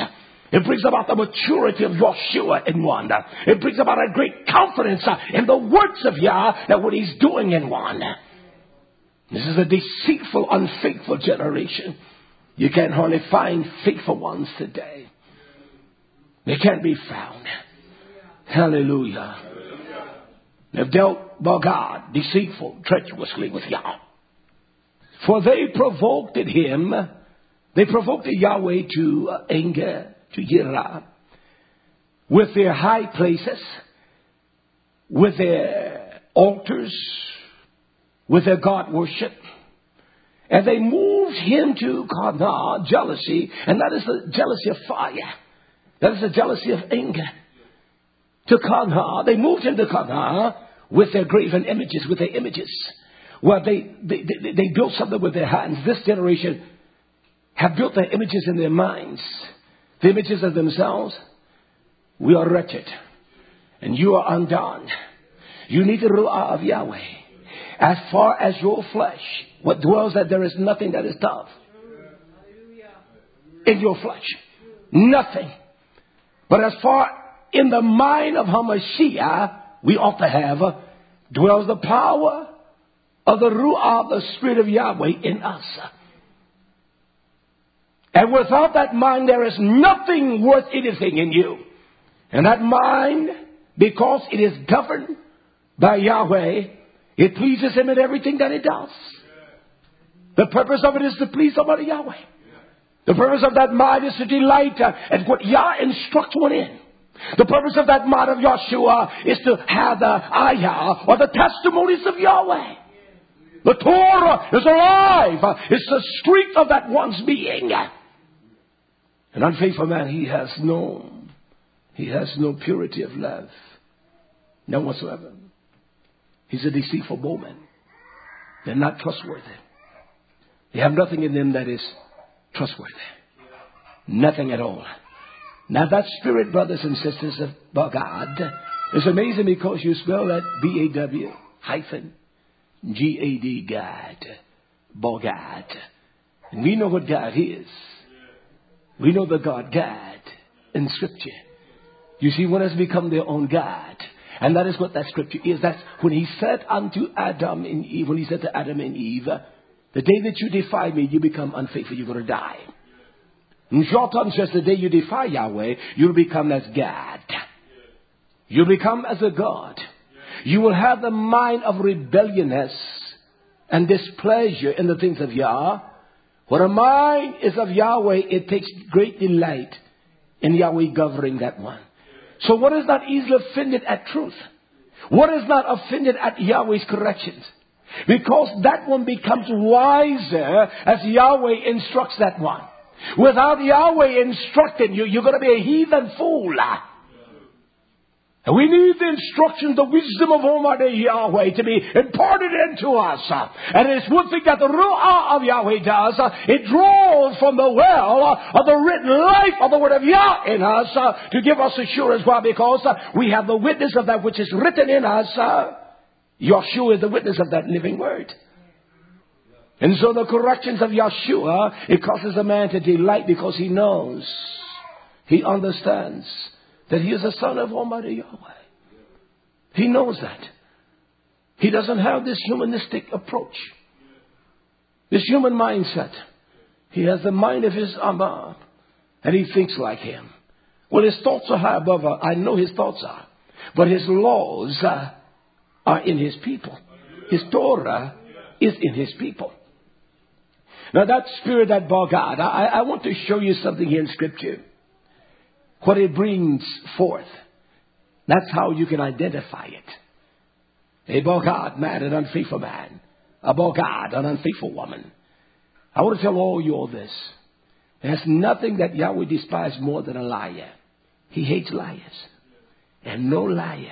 It brings about the maturity of Yeshua in one. It brings about a great confidence in the works of Yah, that what he's doing in one. This is a deceitful, unfaithful generation. You can hardly find faithful ones today. They can't be found. Hallelujah. They've dealt by God deceitful, treacherously with Yah. For they provoked him, they provoked Yahweh to anger, to Yirah, with their high places, with their altars, with their God worship. And they moved him to Qanah, jealousy, and that is the jealousy of fire. That is the jealousy of anger. To Qanah, they moved him to Qanah with their graven images, with their images. Well, they, they, they, they built something with their hands. This generation have built their images in their minds. The images of themselves. We are wretched. And you are undone. You need the Ruah of Yahweh. As far as your flesh, what dwells that there is nothing that is tough. In your flesh. Nothing. But as far in the mind of HaMashiach, we ought to have, uh, dwells the power of the Ruah, the Spirit of Yahweh in us. And without that mind, there is nothing worth anything in you. And that mind, because it is governed by Yahweh, it pleases him in everything that it does. The purpose of it is to please somebody Yahweh. The purpose of that mind is to delight uh, at what Yah instructs one in. The purpose of that mind of Yeshua is to have the ayah, or the testimonies of Yahweh. The Torah is alive. It's the strength of that one's being. An unfaithful man, he has no, he has no purity of love. None whatsoever. He's a deceitful woman. They're not trustworthy. They have nothing in them that is trustworthy. Nothing at all. Now that spirit, brothers and sisters of God, is amazing because you spell that B A W hyphen G A D, God, Bogad. And we know what God is. We know the God, God, in Scripture. You see, one has become their own God. And that is what that Scripture is. That's when he said unto Adam and Eve, when he said to Adam and Eve, the day that you defy me, you become unfaithful, you're going to die. In short terms, just the day you defy Yahweh, you'll become as God. You'll become as a God. You will have the mind of rebelliousness and displeasure in the things of Yah. When a mind is of Yahweh, it takes great delight in Yahweh governing that one. So one is not easily offended at truth. One is not offended at Yahweh's corrections. Because that one becomes wiser as Yahweh instructs that one. Without Yahweh instructing you, you're going to be a heathen fool. And we need the instruction, the wisdom of Almighty Yahweh to be imparted into us. And it's one thing that the Ruah of Yahweh does. It draws from the well of the written life of the Word of Yah in us to give us assurance. Why? Because we have the witness of that which is written in us. Yeshua is the witness of that living Word. And so the corrections of Yeshua, it causes a man to delight because he knows, he understands that he is a son of Almighty Yahweh. He knows that. He doesn't have this humanistic approach, this human mindset. He has the mind of his Amma, and he thinks like him. Well, his thoughts are high above our, I know his thoughts are, but his laws uh, are in his people. His Torah is in his people. Now that spirit, that Bogad, I, I want to show you something here in Scripture. What it brings forth. That's how you can identify it. A Bogad man, an unfaithful man. A Bogad, an unfaithful woman. I want to tell all you all this. There's nothing that Yahweh despises more than a liar. He hates liars. And no liar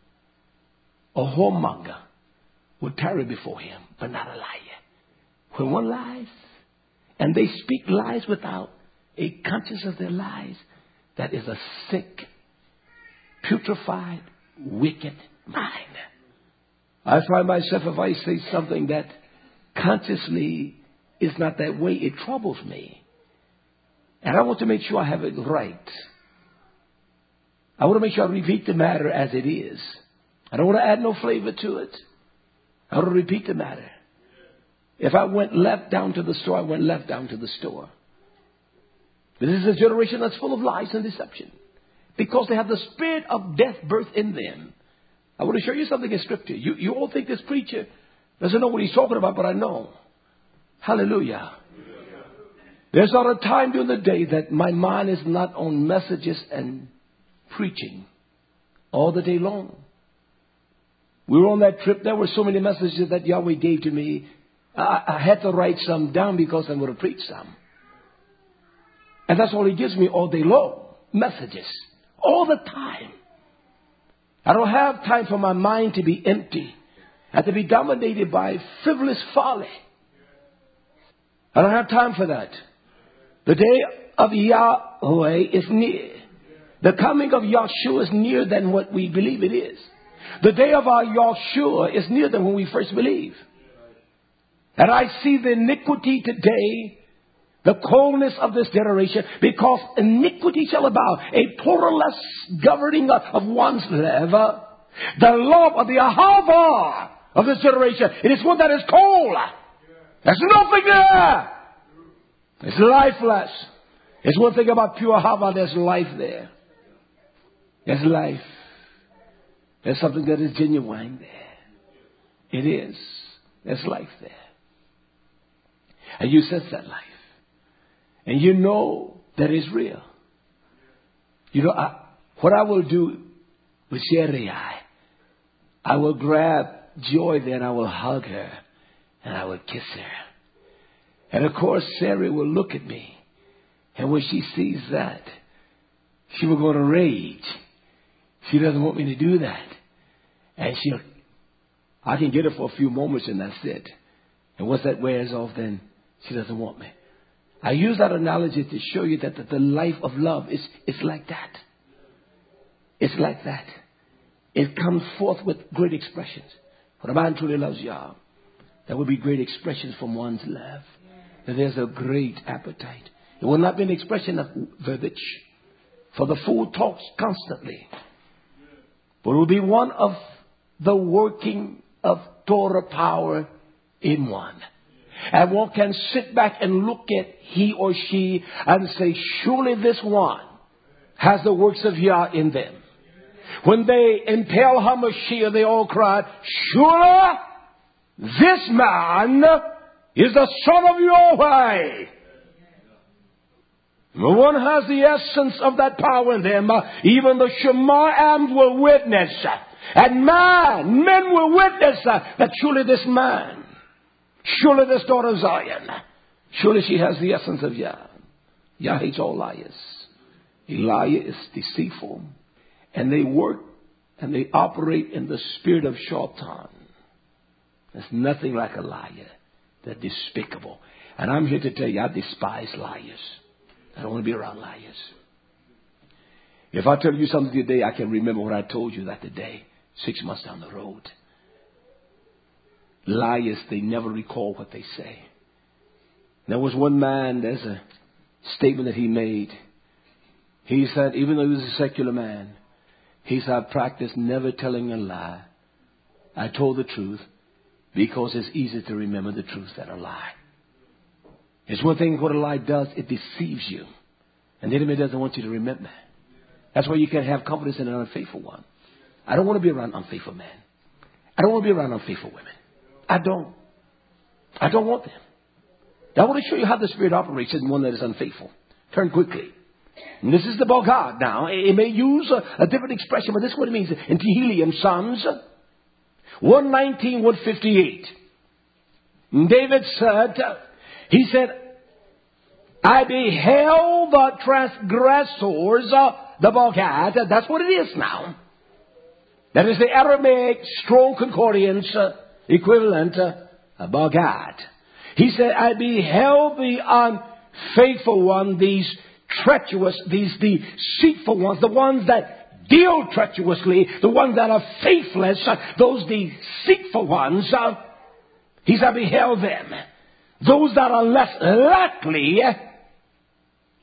or whoremonger would tarry before him, but not a liar. When one lies, and they speak lies without a conscience of their lies, that is a sick, putrefied, wicked mind. I find myself, if I say something that consciously is not that way, it troubles me. And I want to make sure I have it right. I want to make sure I repeat the matter as it is. I don't want to add no flavor to it. I want to repeat the matter. If I went left down to the store, I went left down to the store. This is a generation that's full of lies and deception. Because they have the spirit of death birth in them. I want to show you something in Scripture. You, you all think this preacher doesn't know what he's talking about, but I know. Hallelujah. There's not a time during the day that my mind is not on messages and preaching all the day long. We were on that trip. There were so many messages that Yahweh gave to me. I, I had to write some down because I'm going to preach some. And that's all he gives me all day long. Messages. All the time. I don't have time for my mind to be empty and to be dominated by frivolous folly. I don't have time for that. The day of Yahweh is near. The coming of Yahshua is nearer than what we believe it is. The day of our Yahshua is nearer than when we first believe. And I see the iniquity today, the coldness of this generation, because iniquity shall abound, a pluralist governing of one's life. The love of the Ahava of this generation, it is one that is cold. There's nothing there. It's lifeless. It's one thing about pure Ahava, there's life there. There's life. There's something that is genuine there. It is. There's life there. And you sense that life. And you know that it's real. You know, I, what I will do with Sherry, I, I will grab Joy there and I will hug her and I will kiss her. And of course, Sherry will look at me. And when she sees that, she will go to rage. She doesn't want me to do that. And she'll, I can get her for a few moments and that's it. And once that wears off, then she doesn't want me. I use that analogy to show you that the, the life of love is, is like that. It's like that. It comes forth with great expressions. When a man truly loves Yah, there will be great expressions from one's love. That there's a great appetite. It will not be an expression of verbiage. For the fool talks constantly. But it will be one of the working of Torah power in one. And one can sit back and look at he or she and say, surely this one has the works of Yah in them. When they impale HaMashiach, they all cried, surely this man is the Son of Yahweh. No one has the essence of that power in them. Even the Shemayim will witness. And man, men will witness that surely this man, surely this daughter of Zion, surely she has the essence of Yah. Yah hates all liars. A liar is deceitful. And they work and they operate in the spirit of Shaitan. There's nothing like a liar. They're despicable. And I'm here to tell you, I despise liars. I don't want to be around liars. If I tell you something today, I can remember what I told you that day, six months down the road. Liars, they never recall what they say. There was one man, there's a statement that he made. He said, even though he was a secular man, he said, I practiced never telling a lie. I told the truth because it's easy to remember the truth than a lie. It's one thing what a lie does, it deceives you. And the enemy doesn't want you to remember. That's why you can have confidence in an unfaithful one. I don't want to be around unfaithful men. I don't want to be around unfaithful women. I don't. I don't want them. Now I want to show you how the Spirit operates in one that is unfaithful. Turn quickly. And this is the Bogad now. It may use a, a different expression, but this is what it means. In Tehillim, Psalms one nineteen, one fifty-eight. David said, he said, I beheld the transgressors, uh, the Bogad. That's what it is now. That is the Aramaic Strong Concordance uh, equivalent, uh, Bogad. He said, I beheld the unfaithful one, these treacherous, these deceitful ones, the ones that deal treacherously, the ones that are faithless, uh, those deceitful ones. Uh, he said, I beheld them. Those that are less likely, uh,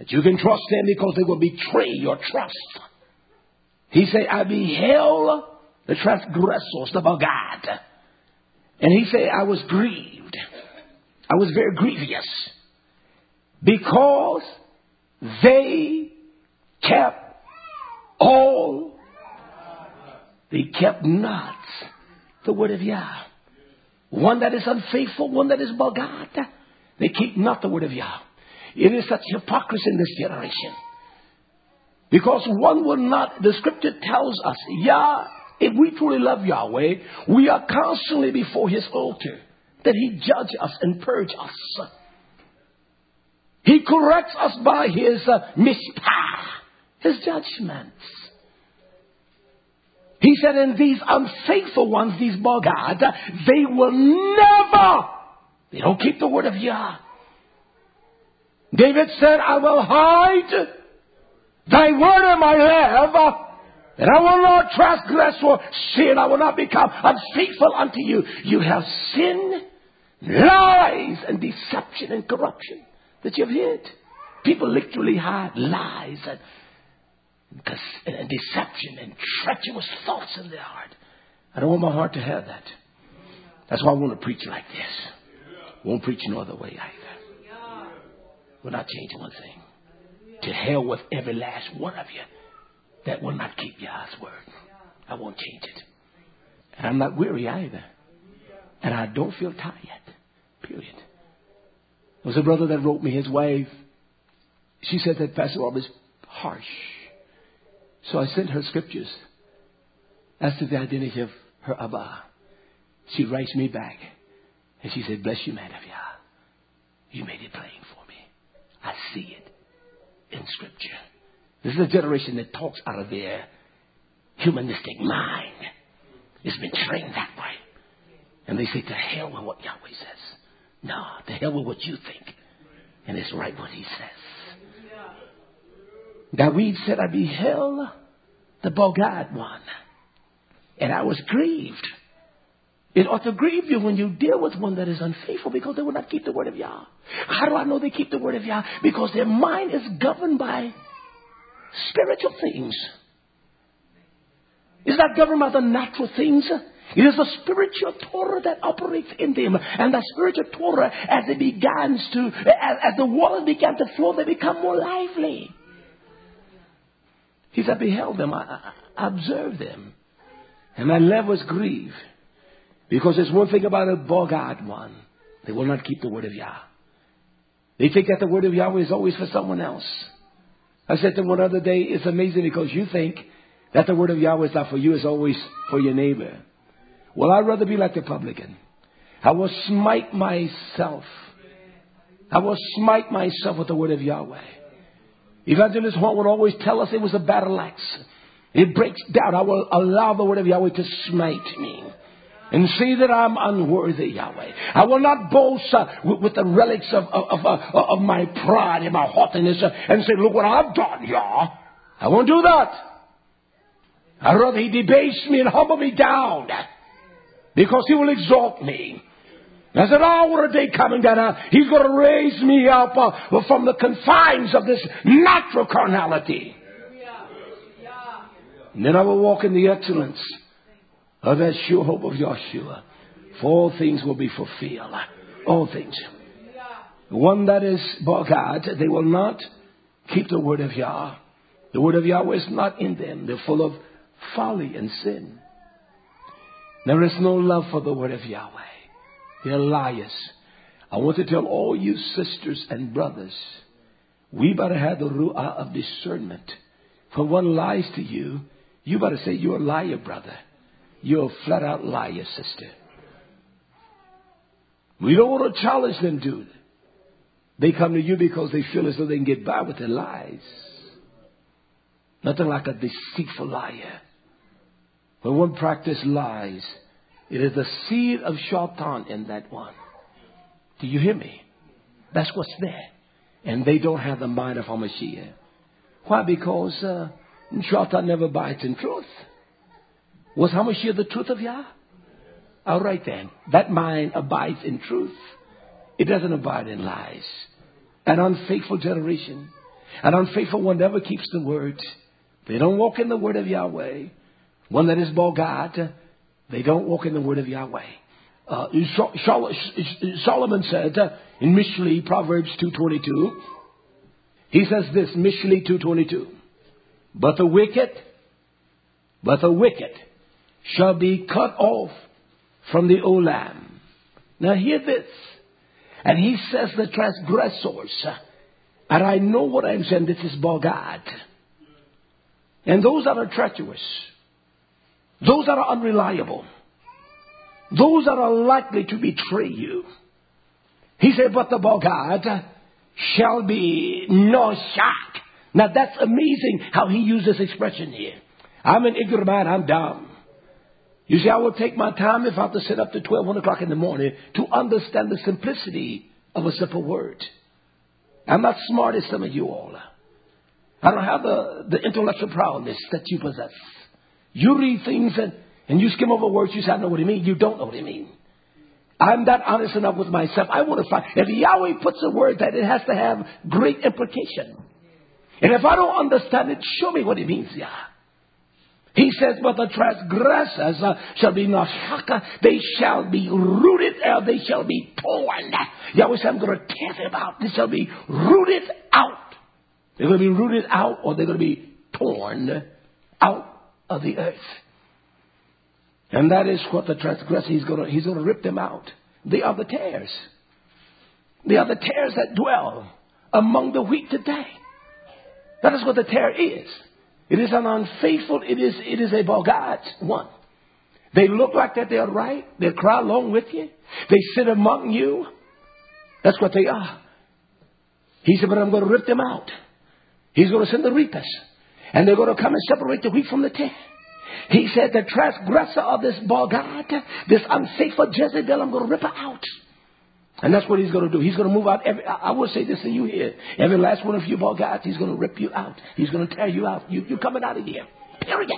But you can trust them because they will betray your trust. He said, I beheld the transgressors, the Bogad. And he said, I was grieved. I was very grievous. Because they kept all, they kept not the word of Yah. One that is unfaithful, one that is Bogad. They keep not the word of Yah. It is such hypocrisy in this generation. Because one will not, the scripture tells us, Yah, if we truly love Yahweh, we are constantly before His altar, that He judge us and purge us. He corrects us by His uh, mishpah, His judgments. He said, and these unfaithful ones, these Bogad, they will never, they don't keep the word of Yah. David said, I will hide Thy word in my lap, and I will not transgress or sin. I will not become unfaithful unto you. You have sin, lies, and deception and corruption that you've hid. People literally hide lies and, and deception and treacherous thoughts in their heart. I don't want my heart to have that. That's why I want to preach like this. I won't preach no other way either. Will not change one thing. To hell with every last one of you that will not keep Yah's word. I won't change it. And I'm not weary either. And I don't feel tired. Period. There was a brother that wrote me, his wife, she said that Pastor Rob is harsh. So I sent her scriptures as to the identity of her Abba. She writes me back. And she said, bless you, man of Yah. You made it plain for me. I see it in scripture. This is a generation that talks out of their humanistic mind. It's been trained that way. And they say, to hell with what Yahweh says. No, to hell with what you think. And it's right what He says. David said, I beheld the Bogad one, and I was grieved. It ought to grieve you when you deal with one that is unfaithful, because they will not keep the word of Yah. How do I know they keep the word of Yah? Because their mind is governed by spiritual things. It's not governed by the natural things. It is the spiritual Torah that operates in them. And the spiritual Torah, as it begins to, as, as the waters began to flow, they become more lively. He said, I beheld them, I, I observed them, and my love was grieved. Because there's one thing about a Bogad one. They will not keep the word of Yah. They think that the word of Yahweh is always for someone else. I said to them one other day, it's amazing because you think that the word of Yahweh is not for you, it's always for your neighbor. Well, I'd rather be like the publican. I will smite myself. I will smite myself with the word of Yahweh. Evangelist Hall would always tell us it was a battle axe. It breaks down. I will allow the word of Yahweh to smite me. And see that I'm unworthy, Yahweh. I will not boast uh, with, with the relics of, of, of, uh, of my pride and my haughtiness uh, and say, look what I've done, Yah. I won't do that. I'd rather He debase me and humble me down, because He will exalt me. There's an hour a day coming that uh, He's going to raise me up uh, from the confines of this natural carnality. And then I will walk in the excellence of that sure hope of Yahshua. For all things will be fulfilled. All things. One that is Bogad, they will not keep the word of Yah. The word of Yahweh is not in them. They're full of folly and sin. There is no love for the word of Yahweh. They're liars. I want to tell all you sisters and brothers, we better have the ru'ah of discernment. For one lies to you, you better say, you're a liar, brother. You're a flat out liar, sister. We don't want to challenge them, dude. They come to you because they feel as though they can get by with their lies. Nothing like a deceitful liar. When one practices lies, it is the seed of Shaitan in that one. Do you hear me? That's what's there. And they don't have the mind of Hamashiach. Why? Because uh, Shaitan never abides in truth. Was Hamashiach the truth of Yah? All right then. That mind abides in truth. It doesn't abide in lies. An unfaithful generation. An unfaithful one never keeps the word. They don't walk in the word of Yahweh. One that is Bogad, they don't walk in the word of Yahweh. Uh, Solomon said uh, in Mishli, Proverbs two twenty-two, he says this, Mishli two twenty-two, but the wicked, but the wicked shall be cut off from the Olam. Now hear this. And he says the transgressors, and I know what I'm saying, this is Bogad. And those that are treacherous, those that are unreliable, those that are likely to betray you. He said, but the Bogad shall be no shock. Now that's amazing how he used this expression here. I'm an ignorant man, I'm dumb. You see, I will take my time if I have to sit up to twelve, one o'clock in the morning to understand the simplicity of a simple word. I'm not smart as some of you all. I don't have the, the intellectual prowess that you possess. You read things and, and you skim over words, you say, I know what it means. You don't know what it means. I'm not honest enough with myself. I want to find, if Yahweh puts a word that it has to have great implication. And if I don't understand it, show me what it means, Yah. He says, but the transgressors uh, shall be nashaka. They shall be rooted out. They shall be torn. Yahweh said, I'm going to tear them out. They shall be rooted out. They're going to be rooted out, or they're going to be torn out of the earth. And that is what the transgressor, he's going to, he's going to rip them out. They are the tares. They are the tares that dwell among the wheat today. That is what the tare is. It is an unfaithful, it is, it is a Bogad one. They look like that they're right. They cry along with you. They sit among you. That's what they are. He said, but I'm going to rip them out. He's going to send the reapers. And they're going to come and separate the wheat from the tare. He said, the transgressor of this Bogad, this unfaithful Jezebel, I'm going to rip her out. And that's what he's going to do. He's going to move out every, I will say this to you here. Every last one of you Bogads, he's going to rip you out. He's going to tear you out. You, you're coming out of here. Period.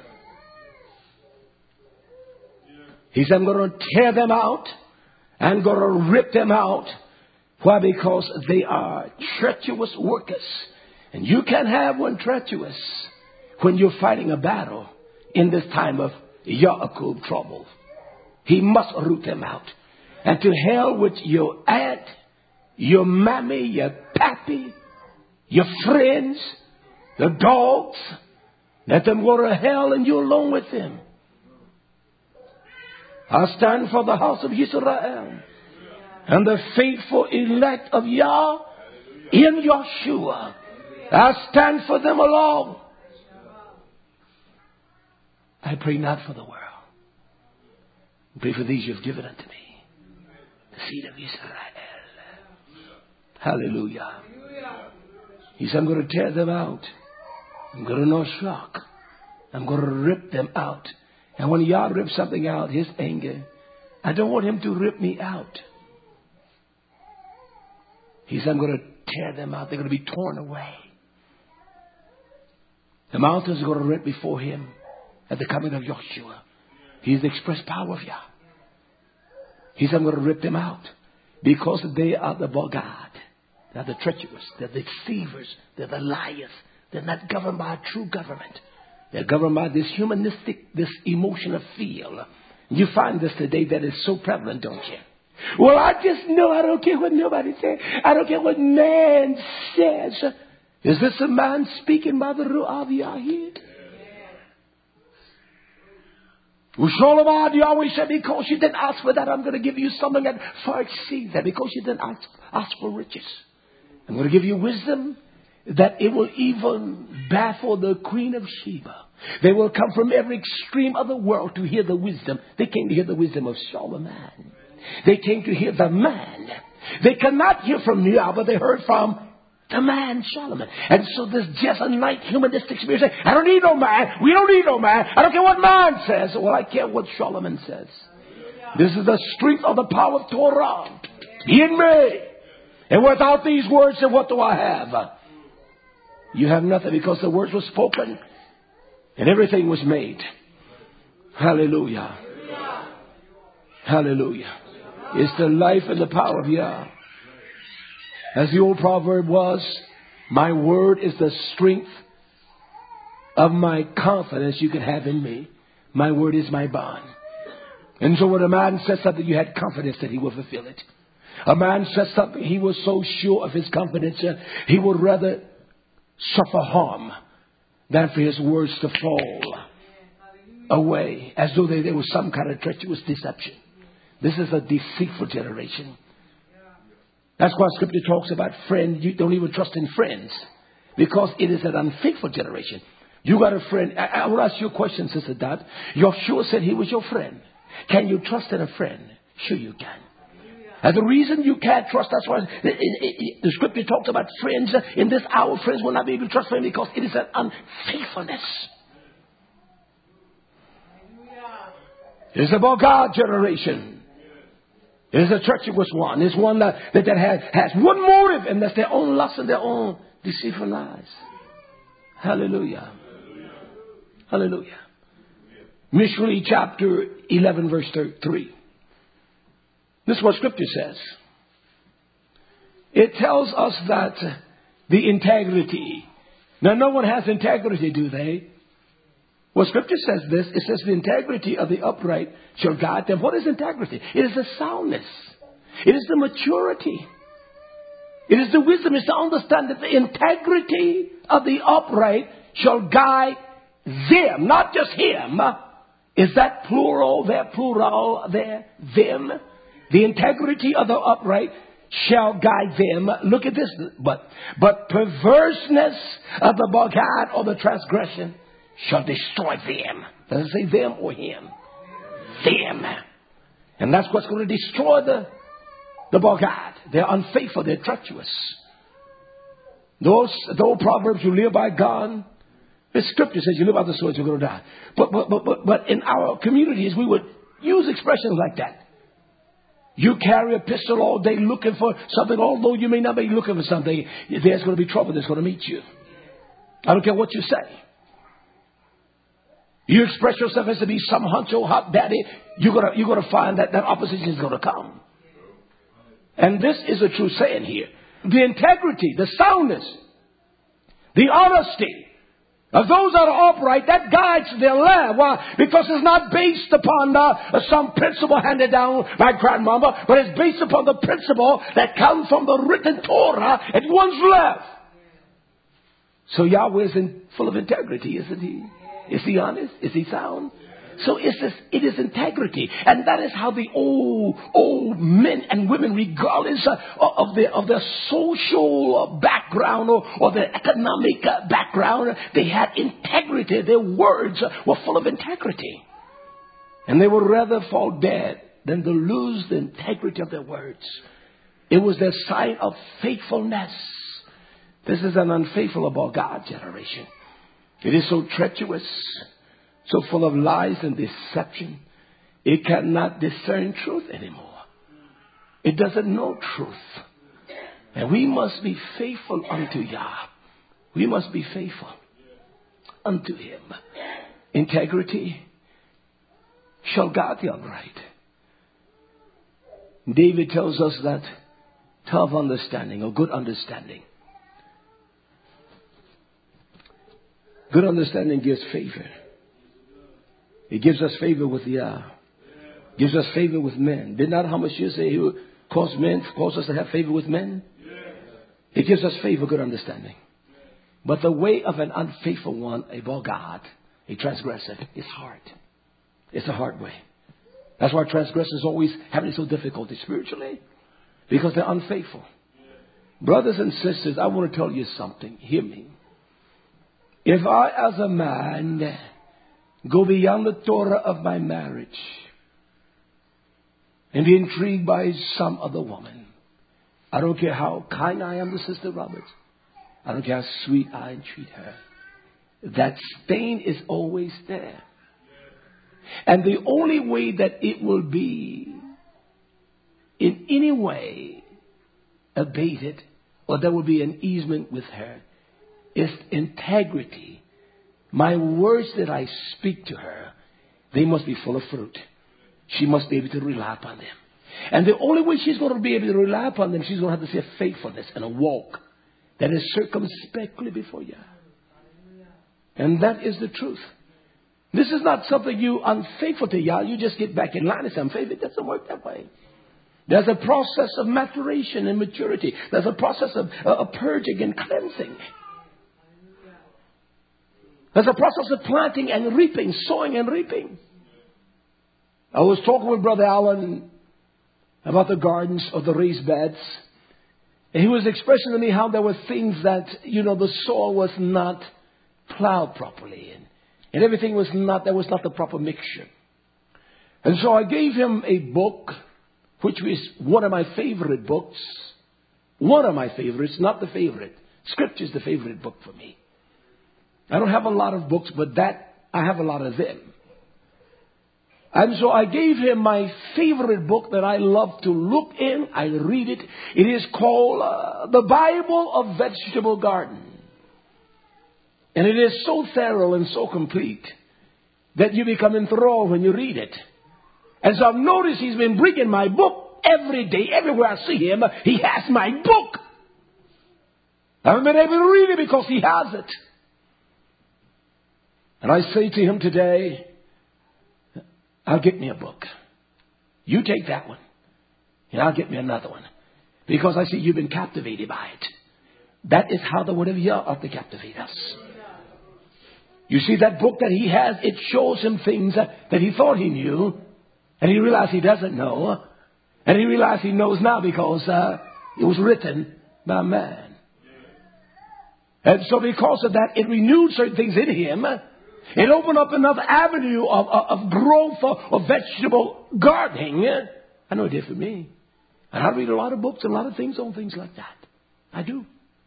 He said, I'm going to tear them out. I'm going to rip them out. Why? Because they are treacherous workers. And you can't have one treacherous when you're fighting a battle in this time of Yaakov trouble. He must root them out. And to hell with your aunt, your mammy, your pappy, your friends, the dogs. Let them go to hell and you alone with them. I stand for the house of Israel and the faithful elect of Yah in Yeshua. I stand for them alone. I pray not for the world. I pray for these you've given unto me. The seed of Israel. Hallelujah. He said, I'm going to tear them out. I'm going to no shock. I'm going to rip them out. And when Yah rips something out, his anger, I don't want him to rip me out. He said, I'm going to tear them out. They're going to be torn away. The mountains are going to rip before him at the coming of Joshua. He is the express power of Yah. He said, I'm going to rip them out because they are the Bogad. They're the treacherous. They're the deceivers. They're the liars. They're not governed by a true government. They're governed by this humanistic, this emotional feel. You find this today that is so prevalent, don't you? Well, I just know I don't care what nobody says. I don't care what man says. Is this a man speaking by the Ruach of Yah here? Shalom, Yahweh said, because you didn't ask for that, I'm going to give you something that far exceeds that. Because you didn't ask, ask for riches, I'm going to give you wisdom that it will even baffle the Queen of Sheba. They will come from every extreme of the world to hear the wisdom. They came to hear the wisdom of Solomon. They came to hear the man. They cannot hear from Yah, but they heard from the man Solomon. And so this Jezebelite humanistic spirit says, I don't need no man. We don't need no man. I don't care what man says. Well, I care what Solomon says. This is the strength of the power of Torah in me. And without these words, then what do I have? You have nothing, because the words were spoken and everything was made. Hallelujah. Hallelujah. It's the life and the power of Yah. As the old proverb was, My word is the strength of my confidence you can have in me. My word is my bond. And so when a man says something, you had confidence that he will fulfill it. A man says something, he was so sure of his confidence, uh, he would rather suffer harm than for his words to fall away as though there was some kind of treacherous deception. This is a deceitful generation. That's why Scripture talks about friends. You don't even trust in friends because it is an unfaithful generation. You got a friend. I, I will ask you a question, Sister Dot. Yeshua said he was your friend. Can you trust in a friend? Sure you can. And the reason you can't trust, that's why it, it, it, the Scripture talks about friends. In this hour, friends will not be able to trust them because it is an unfaithfulness. It's about God generation. It's a treacherous one. It's one that, that, that has, has one motive, and that's their own lust and their own deceitful lies. Hallelujah. Hallelujah. Mishlei chapter eleven, verse three. This is what Scripture says. It tells us that the integrity. Now, no one has integrity, do they? Well, Scripture says this. It says the integrity of the upright shall guide them. What is integrity? It is the soundness. It is the maturity. It is the wisdom. It's to understand that the integrity of the upright shall guide them, not just him. Is that plural there? Plural there? Them. The integrity of the upright shall guide them. Look at this. But, but perverseness of the boggart or the transgression shall destroy them. Doesn't say them or him. Them. And that's what's going to destroy the, the boggart. They're unfaithful. They're treacherous. Those, those proverbs, you live by God. The Scripture says you live by the sword, you're going to die. But, but, but, but, but in our communities, we would use expressions like that. You carry a pistol all day looking for something, although you may not be looking for something. There's going to be trouble that's going to meet you. I don't care what you say. You express yourself as to be some huncho, hot daddy, you're going to, you're going to find that that opposition is going to come. And this is a true saying here. The integrity, the soundness, the honesty of those that are upright, that guides their life. Why? Because it's not based upon uh, some principle handed down by grandmama, but it's based upon the principle that comes from the written Torah in one's life. So Yahweh is in, full of integrity, isn't he? Is he honest? Is he sound? So it's this, it is integrity. And that is how the old, old men and women, regardless uh, of their, of their social background or, or their economic uh, background, they had integrity. Their words were full of integrity. And they would rather fall dead than to lose the integrity of their words. It was their sign of faithfulness. This is an unfaithful about God generation. It is so treacherous, so full of lies and deception. It cannot discern truth anymore. It doesn't know truth. And we must be faithful unto Yah. We must be faithful unto Him. Integrity shall guard the upright. David tells us that to have understanding, or good understanding. Good understanding gives favor. It gives us favor with Yah. Gives us favor with men. Did not Hamashiach say he would cause men, cause us to have favor with men? It gives us favor, good understanding. But the way of an unfaithful one, a boggart, a transgressor, is hard. It's a hard way. That's why transgressors always having so difficulty spiritually. Because they're unfaithful. Brothers and sisters, I want to tell you something. Hear me. If I, as a man, go beyond the Torah of my marriage and be intrigued by some other woman, I don't care how kind I am to Sister Roberts. I don't care how sweet I treat her. That stain is always there. And the only way that it will be in any way abated, or there will be an easement with her, is integrity. My words that I speak to her, they must be full of fruit. She must be able to rely upon them. And the only way she's going to be able to rely upon them, she's going to have to see a faithfulness and a walk that is circumspectly before Yah. And that is the truth. This is not something you unfaithful to Yah. You just get back in line and say, I'm faithful. It doesn't work that way. There's a process of maturation and maturity. There's a process of, uh, of purging and cleansing. There's a process of planting and reaping, sowing and reaping. I was talking with Brother Allen about the gardens or the raised beds. And he was expressing to me how there were things that, you know, the soil was not plowed properly. And, and everything was not, there was not the proper mixture. And so I gave him a book, which was one of my favorite books. One of my favorites, not the favorite. Scripture is the favorite book for me. I don't have a lot of books, but that, I have a lot of them. And so I gave him my favorite book that I love to look in. I read it. It is called uh, The Bible of Vegetable Garden. And it is so thorough and so complete that you become enthralled when you read it. And so I've noticed he's been bringing my book every day. Everywhere I see him, he has my book. I haven't been able to read it because he has it. And I say to him today, I'll get me a book. You take that one. And I'll get me another one. Because I see you've been captivated by it. That is how the Word of Yah ought to captivate us. You see that book that he has, it shows him things that, that he thought he knew. And he realized he doesn't know. And he realized he knows now because uh, it was written by man. And so because of that, it renewed certain things in him. It opened up another avenue of, of, of growth of, of vegetable gardening. I know it did for me. And I read a lot of books and a lot of things on things like that. I do.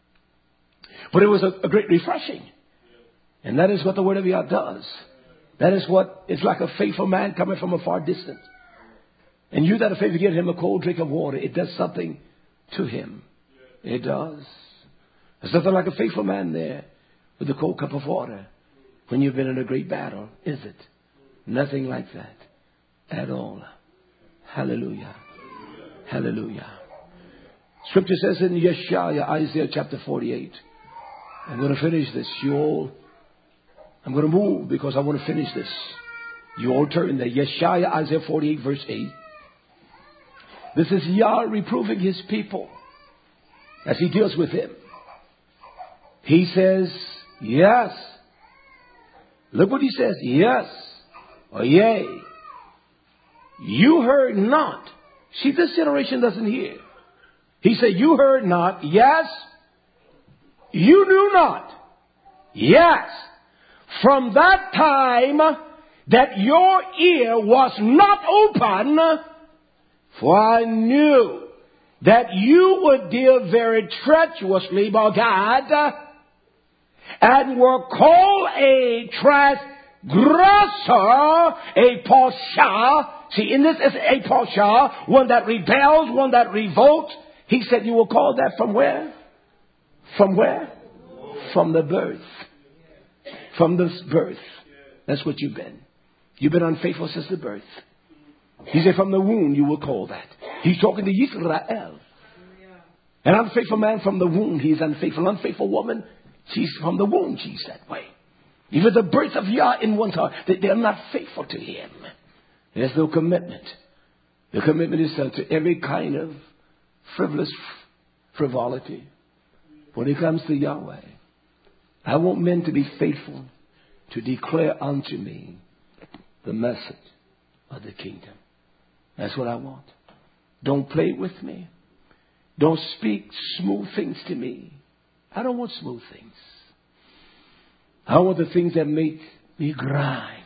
But it was a, a great refreshing. And that is what the Word of Yah does. That is what, it's like a faithful man coming from a far distance. And you that are faithful, give him a cold drink of water. It does something to him. It does. There's nothing like a faithful man there with a cold cup of water. When you've been in a great battle, is it? Nothing like that at all. Hallelujah. Hallelujah. Scripture says in Yeshaya, Isaiah chapter forty-eight. I'm going to finish this. You all, I'm going to move because I want to finish this. You all turn there. Yeshaya, Isaiah forty-eight, verse eight. This is Yah reproving his people as he deals with him. He says, yes. Look what he says. Yes. Or yea. You heard not. See, this generation doesn't hear. He said, you heard not. Yes. You knew not. Yes. From that time that your ear was not open, for I knew that you would deal very treacherously by God, and were called a transgressor, a pasha. See, in this is a pasha, one that rebels, one that revolts. He said you were called that from where? From where? From the birth. From this birth. That's what you've been. You've been unfaithful since the birth. He said from the womb you were called that. He's talking to Yisrael. An unfaithful man from the womb, he's unfaithful. Unfaithful woman, she's from the womb, she's that way. Even the birth of Yah in one's heart, that they're not faithful to him. There's no commitment. The commitment is done to every kind of frivolous frivolity. When it comes to Yahweh, I want men to be faithful to declare unto me the message of the kingdom. That's what I want. Don't play with me. Don't speak smooth things to me. I don't want smooth things. I want the things that make me grind.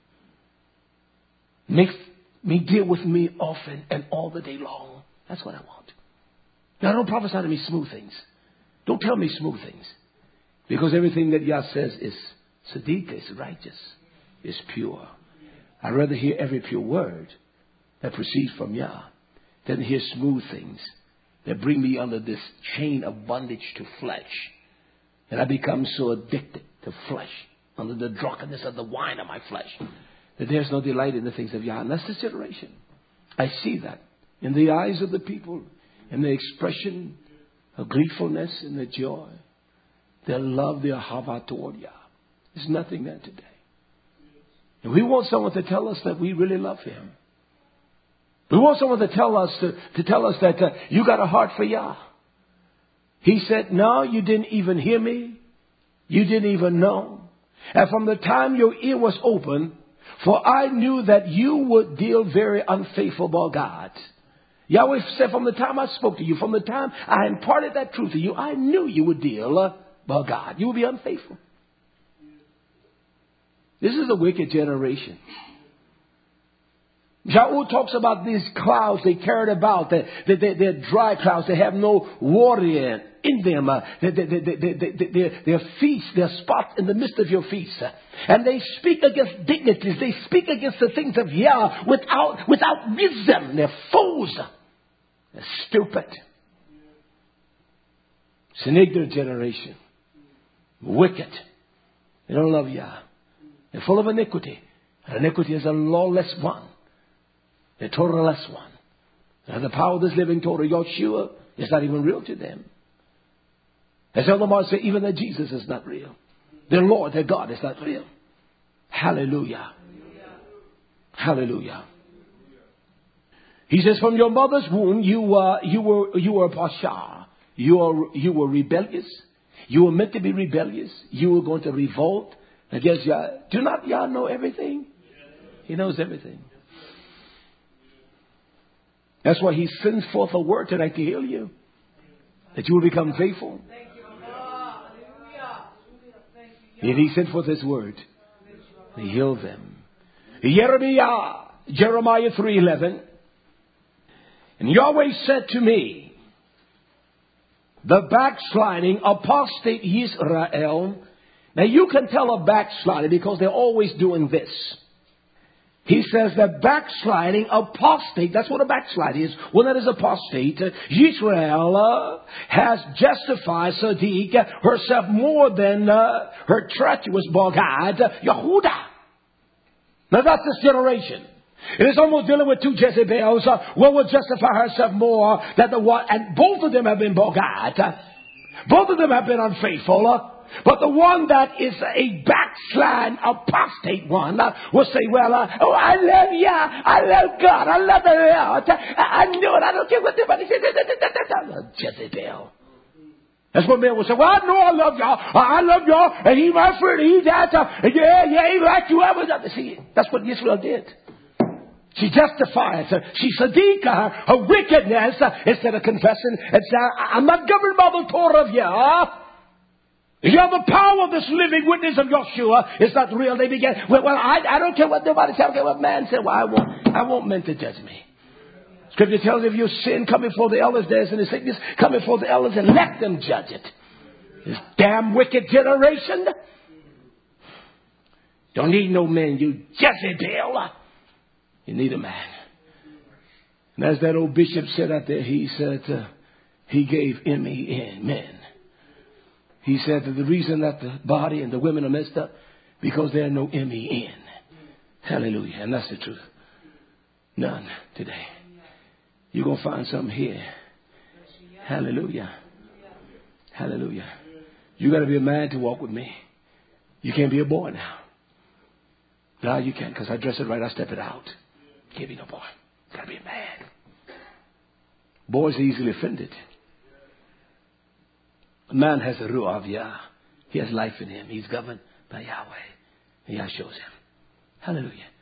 Make me deal with me often and all the day long. That's what I want. Now don't prophesy to me smooth things. Don't tell me smooth things. Because everything that Yah says is Sadiq, is righteous, is pure. I'd rather hear every pure word that proceeds from Yah than hear smooth things that bring me under this chain of bondage to flesh. And I become so addicted to flesh, under the drunkenness of the wine of my flesh, that there's no delight in the things of Yah. And that's the situation. I see that in the eyes of the people, in the expression of gratefulness and the joy. their love, their hava toward Yah. There's nothing there today. And we want someone to tell us that we really love Him. We want someone to tell us to, to tell us that uh, you got a heart for Yah. He said, no, you didn't even hear me. You didn't even know. And from the time your ear was open, for I knew that you would deal very unfaithful by God. Yahweh said, from the time I spoke to you, from the time I imparted that truth to you, I knew you would deal uh, by God. You would be unfaithful. This is a wicked generation. Yahweh talks about these clouds they carried about. They're, they're, they're dry clouds. They have no water in, in them. Uh, they, they, they, they, they, they're, they're feasts. They're spots in the midst of your feasts. And they speak against dignities. They speak against the things of Yah without, without wisdom. They're fools. They're stupid. It's an ignorant generation. Wicked. They don't love Yah. They're full of iniquity. And iniquity is a lawless one. The Torah-less one. And the power of this living Torah, Yeshua, is not even real to them. As Elder Mark said, even that Jesus is not real. Their Lord, their God is not real. Hallelujah. Hallelujah. He says, from your mother's womb, you, uh, you were, you were Pasha. You were, you were rebellious. You were meant to be rebellious. You were going to revolt against Yah. Do not Yah know everything? He knows everything. That's why He sends forth a word tonight to heal you. That you will become faithful. And He sent forth His word. He healed them. Jeremiah, Jeremiah three eleven. And Yahweh said to me, the backsliding apostate Yisrael. Now you can tell a backslider because they're always doing this. He says that backsliding apostate, that's what a backslide is. One that is apostate, Yisrael uh, has justified Sadiq herself more than uh, her treacherous Bogad, Yehuda. Now that's this generation. It is almost dealing with two Jezebels. Uh, one will justify herself more than the one, and both of them have been Bogad. Both of them have been unfaithful. Uh, But the one that is a backslide, apostate one, uh, will say, well, uh, oh, I love Yah. I love God. I love the Lord. I, I know it. I don't care what anybody says. Jezebel. That's what men will say. Well, I know I love y'all. I love y'all. And He's my friend. He's that. Uh, yeah, yeah, He like you ever. See, that's what Israel did. She justifies her. She sadiqa her, her wickedness uh, instead of confessing and saying, I'm not governed by the Torah of Yah. You have the power of this living witness of Yeshua. It's not real. They began, well, well I, I don't care what nobody says. I don't care what man said. Well, I won't, I won't men to judge me. Scripture tells if you sin, come before the elders. There's in the sickness, come before the elders and let them judge it. This damn wicked generation. Don't need no men, you Jezebel. You need a man. And as that old bishop said out there, he said, uh, he gave M E N, men. He said that the reason that the body and the women are messed up, because there are no M E N. Hallelujah. And that's the truth. None today. You're going to find something here. Hallelujah. Hallelujah. You got to be a man to walk with me. You can't be a boy now. No, you can't, because I dress it right, I step it out. Can't be no boy. Got to be a man. Boys are easily offended. A man has a ruah of Yah. He has life in him. He's governed by Yahweh. And Yah shows him. Hallelujah.